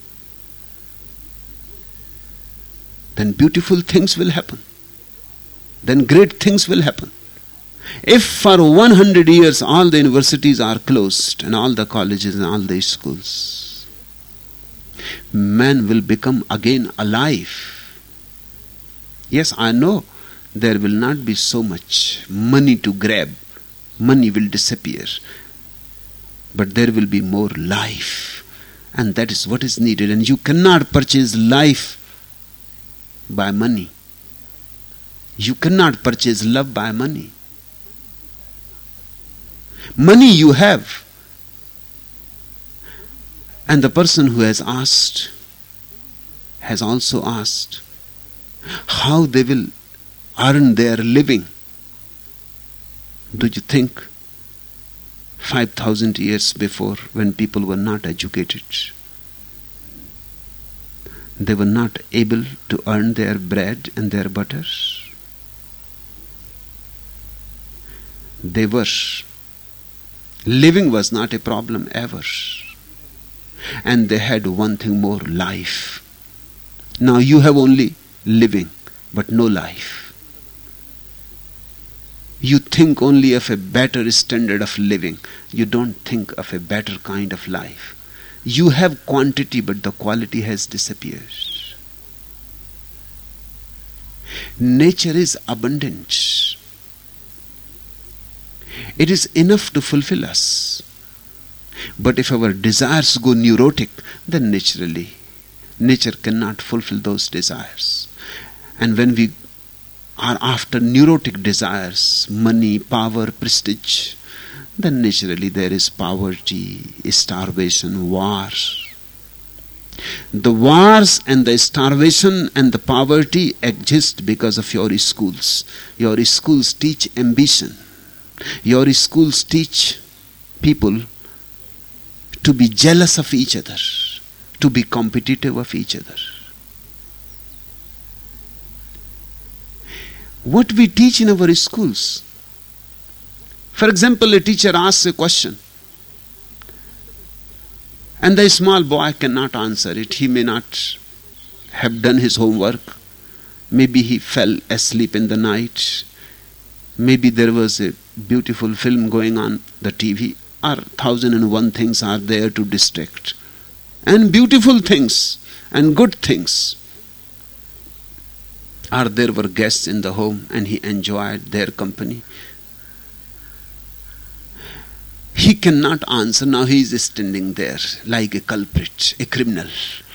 Then beautiful things will happen. Then great things will happen. If for 100 years all the universities are closed and all the colleges and all the schools, man will become again alive. Yes, I know there will not be so much money to grab. Money will disappear. But there will be more life. And that is what is needed. And you cannot purchase life by money. You cannot purchase love by money. Money you have. And the person who has asked has also asked how they will earn their living. Do you think 5,000 years before, when people were not educated, they were not able to earn their bread and their butter? They were. Living was not a problem ever. And they had one thing more, life. Now you have only living, but no life. You think only of a better standard of living. You don't think of a better kind of life. You have quantity, but the quality has disappeared. Nature is abundant. It is enough to fulfill us. But if our desires go neurotic, then naturally, nature cannot fulfill those desires. And when we are after neurotic desires, money, power, prestige, then naturally there is poverty, starvation, war. The wars and the starvation and the poverty exist because of your schools. Your schools teach ambition. Your schools teach people to be jealous of each other, to be competitive of each other. What we teach in our schools. For example, a teacher asks a question and the small boy cannot answer it. He may not have done his homework. Maybe he fell asleep in the night. Maybe there was a beautiful film going on the TV, or 1,001 things are there to distract. And beautiful things and good things. Or there were guests in the home and he enjoyed their company. He cannot answer. Now he is standing there like a culprit, a criminal,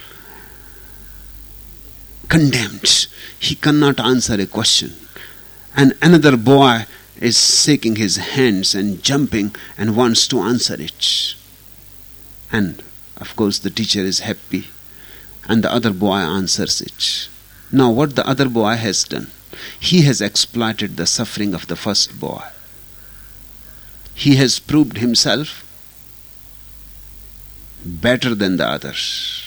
condemned. He cannot answer a question. And another boy is shaking his hands and jumping and wants to answer it. And of course the teacher is happy and the other boy answers it. Now what the other boy has done? He has exploited the suffering of the first boy. He has proved himself better than the others.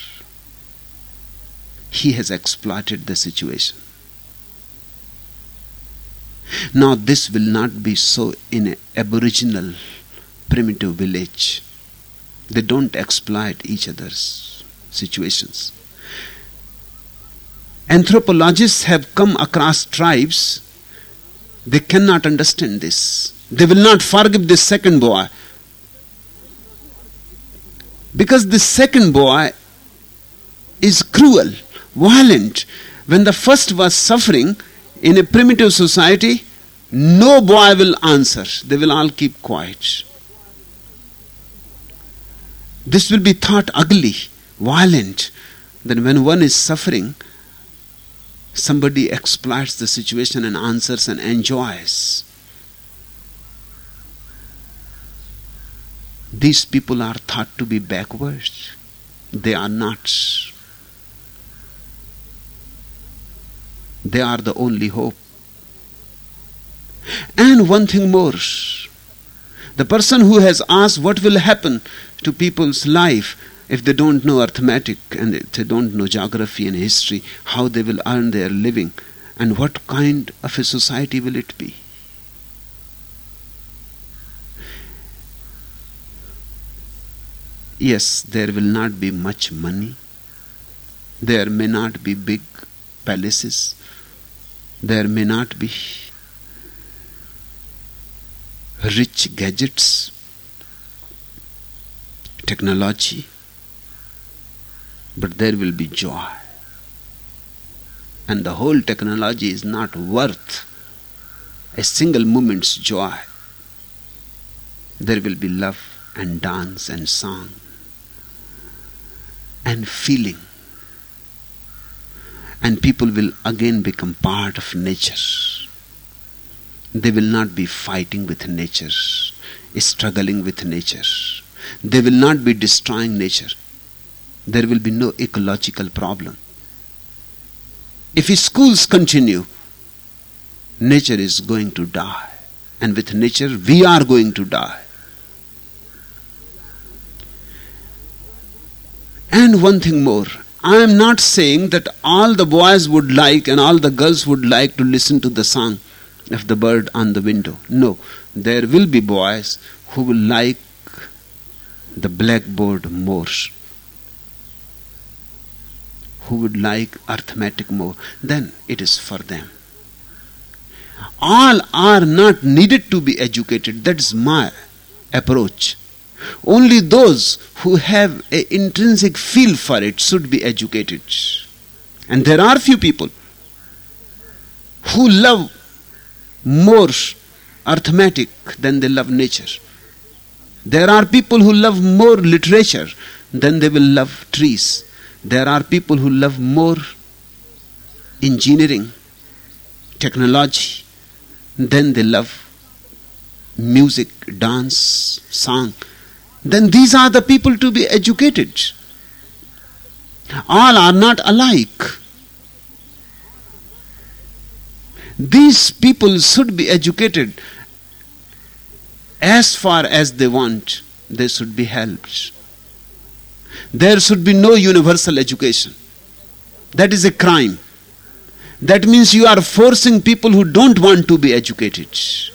He has exploited the situation. Now this will not be so in an aboriginal primitive village. They don't exploit each other's situations. Anthropologists have come across tribes. They cannot understand this. They will not forgive this second boy. Because the second boy is cruel, violent. When the first was suffering in a primitive society, no boy will answer. They will all keep quiet. This will be thought ugly, violent. Then when one is suffering, somebody exploits the situation and answers and enjoys. These people are thought to be backward. They are not. They are the only hope. And one thing more. The person who has asked what will happen to people's life if they don't know arithmetic and if they don't know geography and history, how they will earn their living, and what kind of a society will it be? Yes, there will not be much money. There may not be big palaces. There may not be rich gadgets, technology, but there will be joy. And the whole technology is not worth a single moment's joy. There will be love and dance and song and feeling. And people will again become part of nature. They will not be fighting with nature, struggling with nature. They will not be destroying nature. There will be no ecological problem. If schools continue, nature is going to die. And with nature, we are going to die. And one thing more. I am not saying that all the boys would like and all the girls would like to listen to the song of the bird on the window. No, there will be boys who will like the blackboard more, who would like arithmetic more. Then it is for them. All are not needed to be educated. That is my approach. Only those who have an intrinsic feel for it should be educated. And there are few people who love more arithmetic than they love nature. There are people who love more literature than they will love trees. There are people who love more engineering, technology, than they love music, dance, song. Then these are the people to be educated. All are not alike. These people should be educated as far as they want. They should be helped. There should be no universal education. That is a crime. That means you are forcing people who don't want to be educated.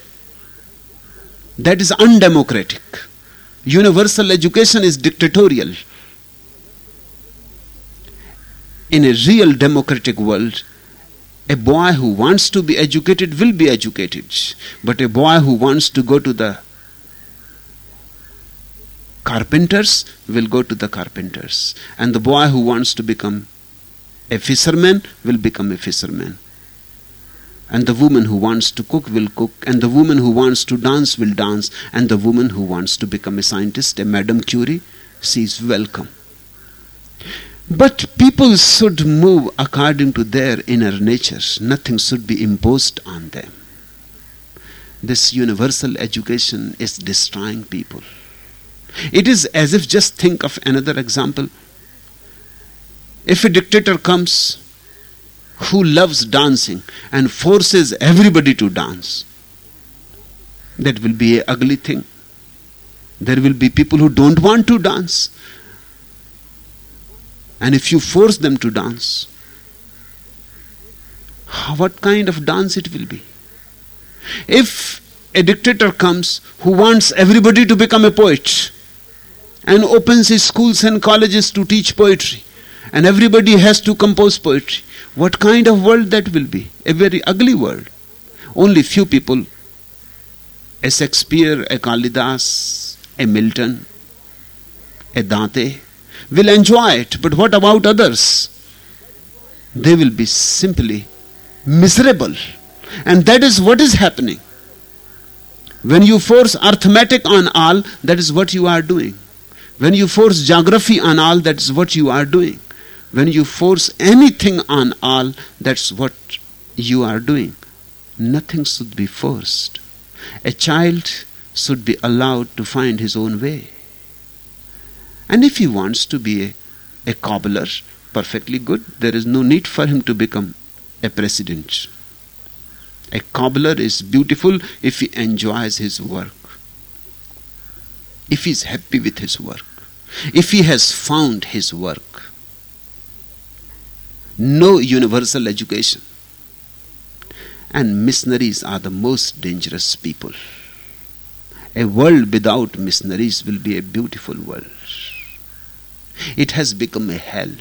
That is undemocratic. Universal education is dictatorial. In a real democratic world, a boy who wants to be educated will be educated. But a boy who wants to go to the carpenters will go to the carpenters. And the boy who wants to become a fisherman will become a fisherman. And the woman who wants to cook will cook. And the woman who wants to dance will dance. And the woman who wants to become a scientist, a Madame Curie, she is welcome. But people should move according to their inner natures. Nothing should be imposed on them. This universal education is destroying people. It is as if, just think of another example. If a dictator comes who loves dancing and forces everybody to dance, that will be an ugly thing. There will be people who don't want to dance. And if you force them to dance, what kind of dance it will be? If a dictator comes who wants everybody to become a poet and opens his schools and colleges to teach poetry, and everybody has to compose poetry, what kind of world that will be? A very ugly world. Only few people, a Shakespeare, a Kalidas, a Milton, a Dante, will enjoy it. But what about others? They will be simply miserable. And that is what is happening. When you force arithmetic on all, that is what you are doing. When you force geography on all, that is what you are doing. When you force anything on all, that's what you are doing. Nothing should be forced. A child should be allowed to find his own way. And if he wants to be a cobbler, perfectly good. There is no need for him to become a president. A cobbler is beautiful if he enjoys his work, if he is happy with his work, if he has found his work. No universal education. And missionaries are the most dangerous people. A world without missionaries will be a beautiful world. It has become a hell.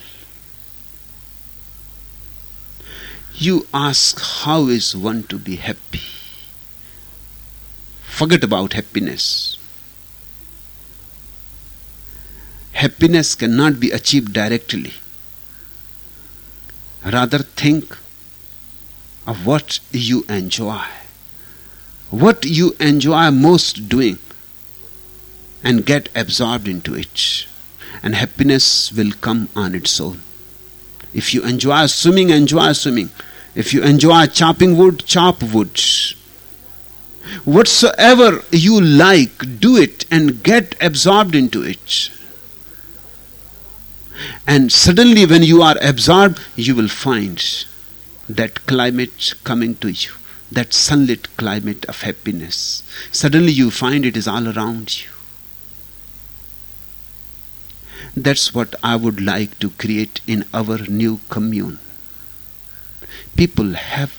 You ask, how is one to be happy? Forget about happiness. Happiness cannot be achieved directly. Rather think of what you enjoy. What you enjoy most doing, and get absorbed into it. And happiness will come on its own. If you enjoy swimming, enjoy swimming. If you enjoy chopping wood, chop wood. Whatsoever you like, do it and get absorbed into it. And suddenly when you are absorbed, you will find that climate coming to you, that sunlit climate of happiness. Suddenly you find it is all around you. That's what I would like to create in our new commune. People have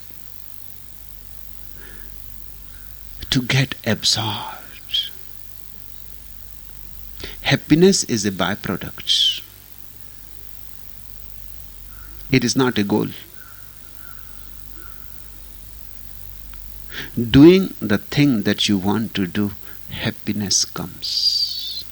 to get absorbed. Happiness is a byproduct. It is not a goal. Doing the thing that you want to do, happiness comes.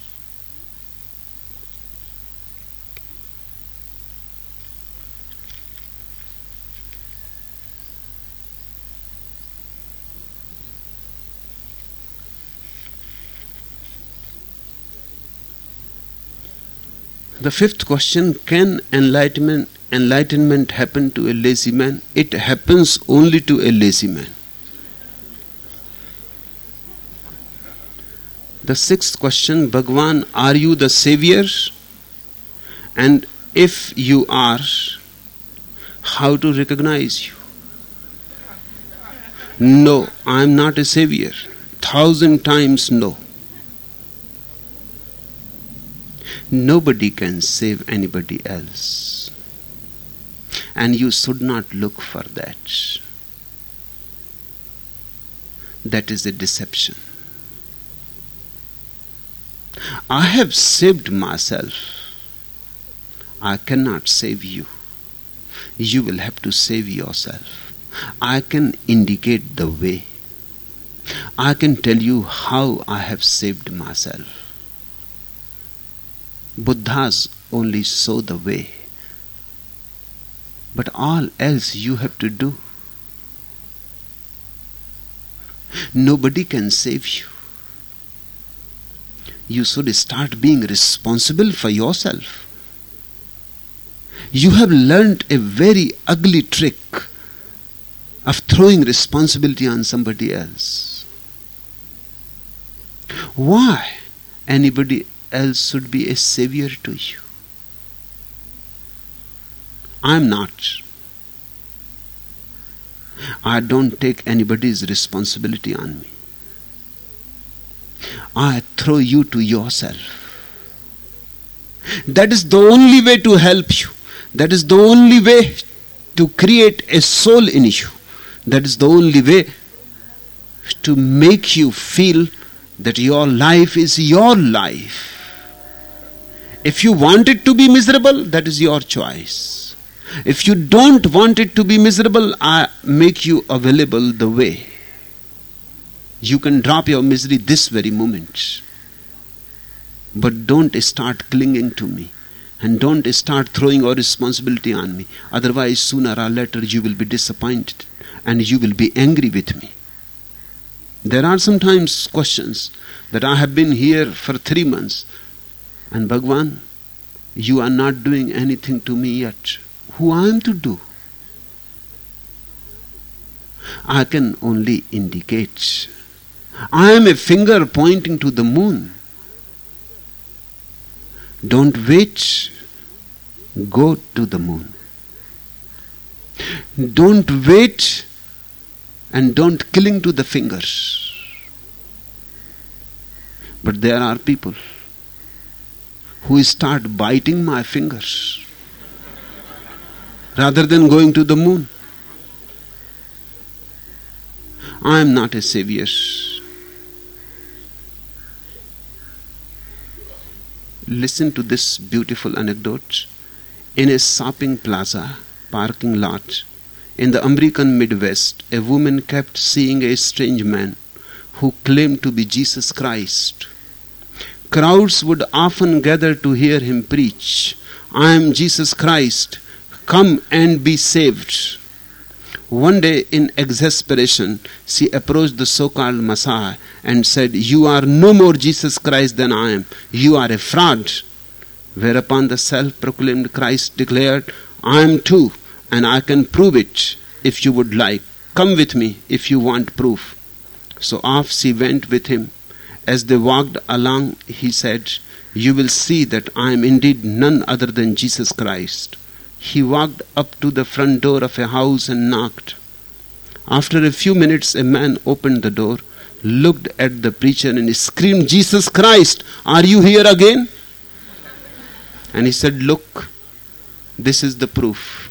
The fifth question, can enlightenment happen to a lazy man? It happens only to a lazy man. The sixth question, Bhagwan, are you the savior? And if you are, how to recognize you? No, I am not a savior. 1,000 times no. Nobody can save anybody else. And you should not look for that. That is a deception. I have saved myself. I cannot save you. You will have to save yourself. I can indicate the way. I can tell you how I have saved myself. Buddhas only show the way. But all else you have to do. Nobody can save you. You should start being responsible for yourself. You have learned a very ugly trick of throwing responsibility on somebody else. Why anybody else should be a savior to you? I am not. I don't take anybody's responsibility on me. I throw you to yourself. That is the only way to help you. That is the only way to create a soul in you. That is the only way to make you feel that your life is your life. If you want it to be miserable, that is your choice. If you don't want it to be miserable, I make you available the way. You can drop your misery this very moment. But don't start clinging to me. And don't start throwing your responsibility on me. Otherwise, sooner or later, you will be disappointed and you will be angry with me. There are sometimes questions that I have been here for 3 months and Bhagwan, you are not doing anything to me yet. Who I am to do? I can only indicate. I am a finger pointing to the moon. Don't wait. Go to the moon. Don't wait and don't cling to the fingers. But there are people who start biting my fingers rather than going to the moon. I am not a savior. Listen to this beautiful anecdote. In a shopping plaza parking lot in the American Midwest, a woman kept seeing a strange man who claimed to be Jesus Christ. Crowds would often gather to hear him preach, "I am Jesus Christ, come and be saved." One day, in exasperation, she approached the so-called Messiah and said, "You are no more Jesus Christ than I am. You are a fraud." Whereupon the self-proclaimed Christ declared, "I am too, and I can prove it if you would like. Come with me if you want proof." So off she went with him. As they walked along, he said, "You will see that I am indeed none other than Jesus Christ." He walked up to the front door of a house and knocked. After a few minutes, a man opened the door, looked at the preacher and screamed, "Jesus Christ, are you here again?" And he said, "Look, this is the proof.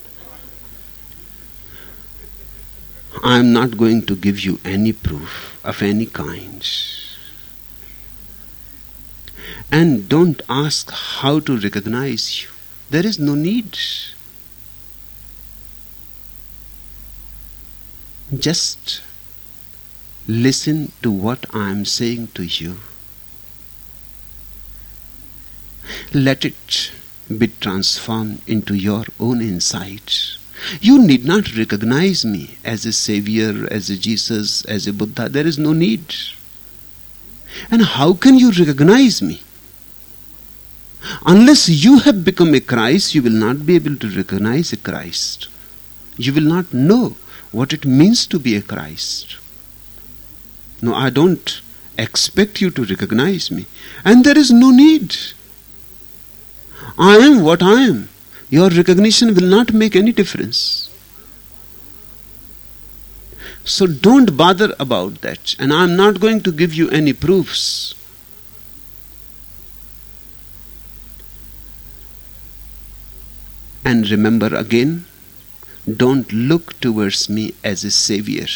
I am not going to give you any proof of any kind. And don't ask how to recognize you. There is no need. Just listen to what I am saying to you. Let it be transformed into your own insight. You need not recognize me as a savior, as a Jesus, as a Buddha. There is no need. And how can you recognize me? Unless you have become a Christ, you will not be able to recognize a Christ. You will not know what it means to be a Christ. No, I don't expect you to recognize me. And there is no need. I am what I am. Your recognition will not make any difference. So don't bother about that. And I am not going to give you any proofs. And remember again, don't look towards me as a savior.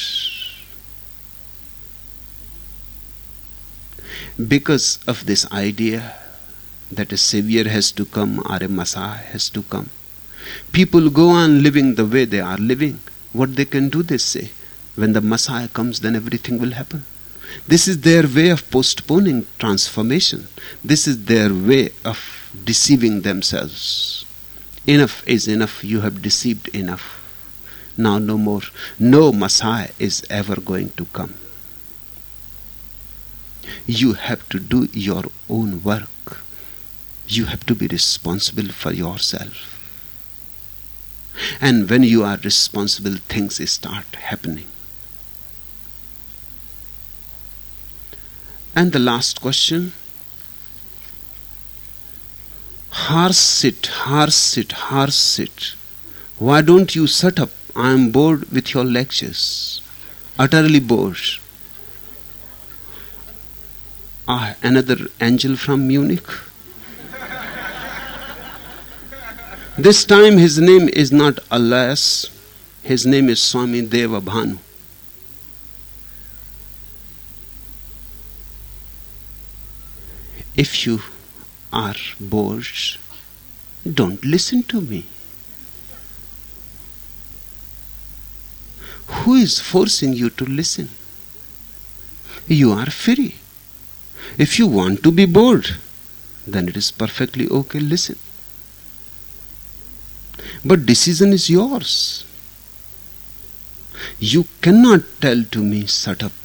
Because of this idea that a savior has to come or a Messiah has to come, people go on living the way they are living. What they can do, they say, when the Messiah comes, then everything will happen. This is their way of postponing transformation. This is their way of deceiving themselves. Enough is enough. You have deceived enough. Now no more. No Messiah is ever going to come. You have to do your own work. You have to be responsible for yourself. And when you are responsible, things start happening. And the last question. Horse sit, horse sit, horse sit. Why don't you shut up? I am bored with your lectures. Utterly bored. Ah, another angel from Munich. This time his name is not Elias. His name is Swami Deva Bhanu. If you are bored, don't listen to me. Who is forcing you to listen? You are free. If you want to be bored, then it is perfectly okay, listen. But decision is yours. You cannot tell to me, shut up.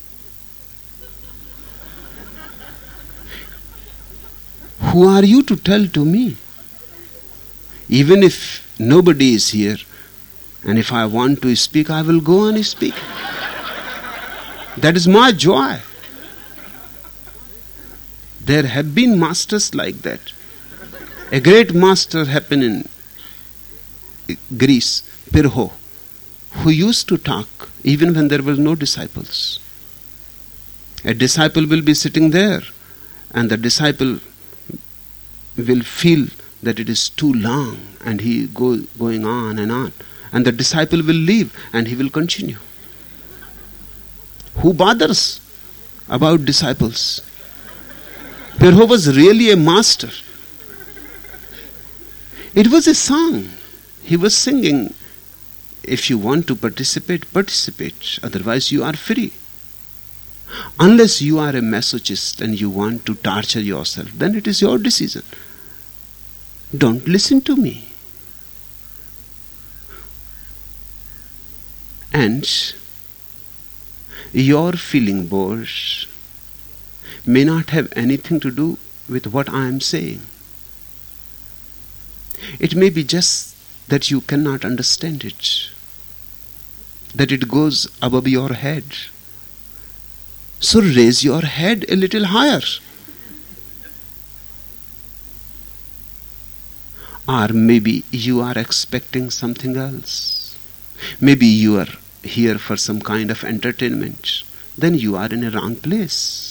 Who are you to tell to me? Even if nobody is here, and if I want to speak, I will go and speak. That is my joy. There have been masters like that. A great master happened in Greece, Pirho, who used to talk even when there were no disciples. A disciple will be sitting there, and the disciple will feel that it is too long, and he going on, and the disciple will leave, and he will continue. Who bothers about disciples? Pirho was really a master. It was a song. He was singing. If you want to participate, participate. Otherwise you are free. Unless you are a masochist and you want to torture yourself, then it is your decision. Don't listen to me. And your feeling bored may not have anything to do with what I am saying. It may be just that you cannot understand it, that it goes above your head. So raise your head a little higher. Or maybe you are expecting something else. Maybe you are here for some kind of entertainment. Then you are in a wrong place.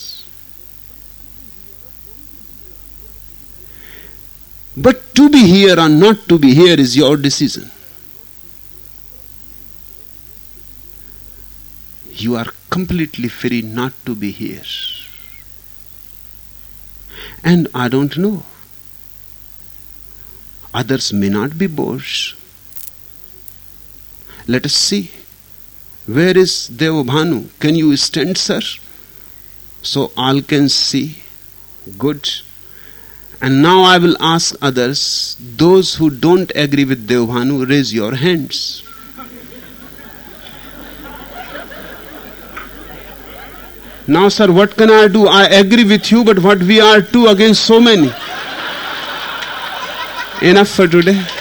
But to be here or not to be here is your decision. You are completely free not to be here. And I don't know. Others may not be bored. Let us see. Where is Devabhanu? Can you stand, sir? So all can see. Good. And now I will ask others, those who don't agree with Devabhanu, raise your hands. Now, sir, what can I do? I agree with you, but what we are two against so many. Enough for today.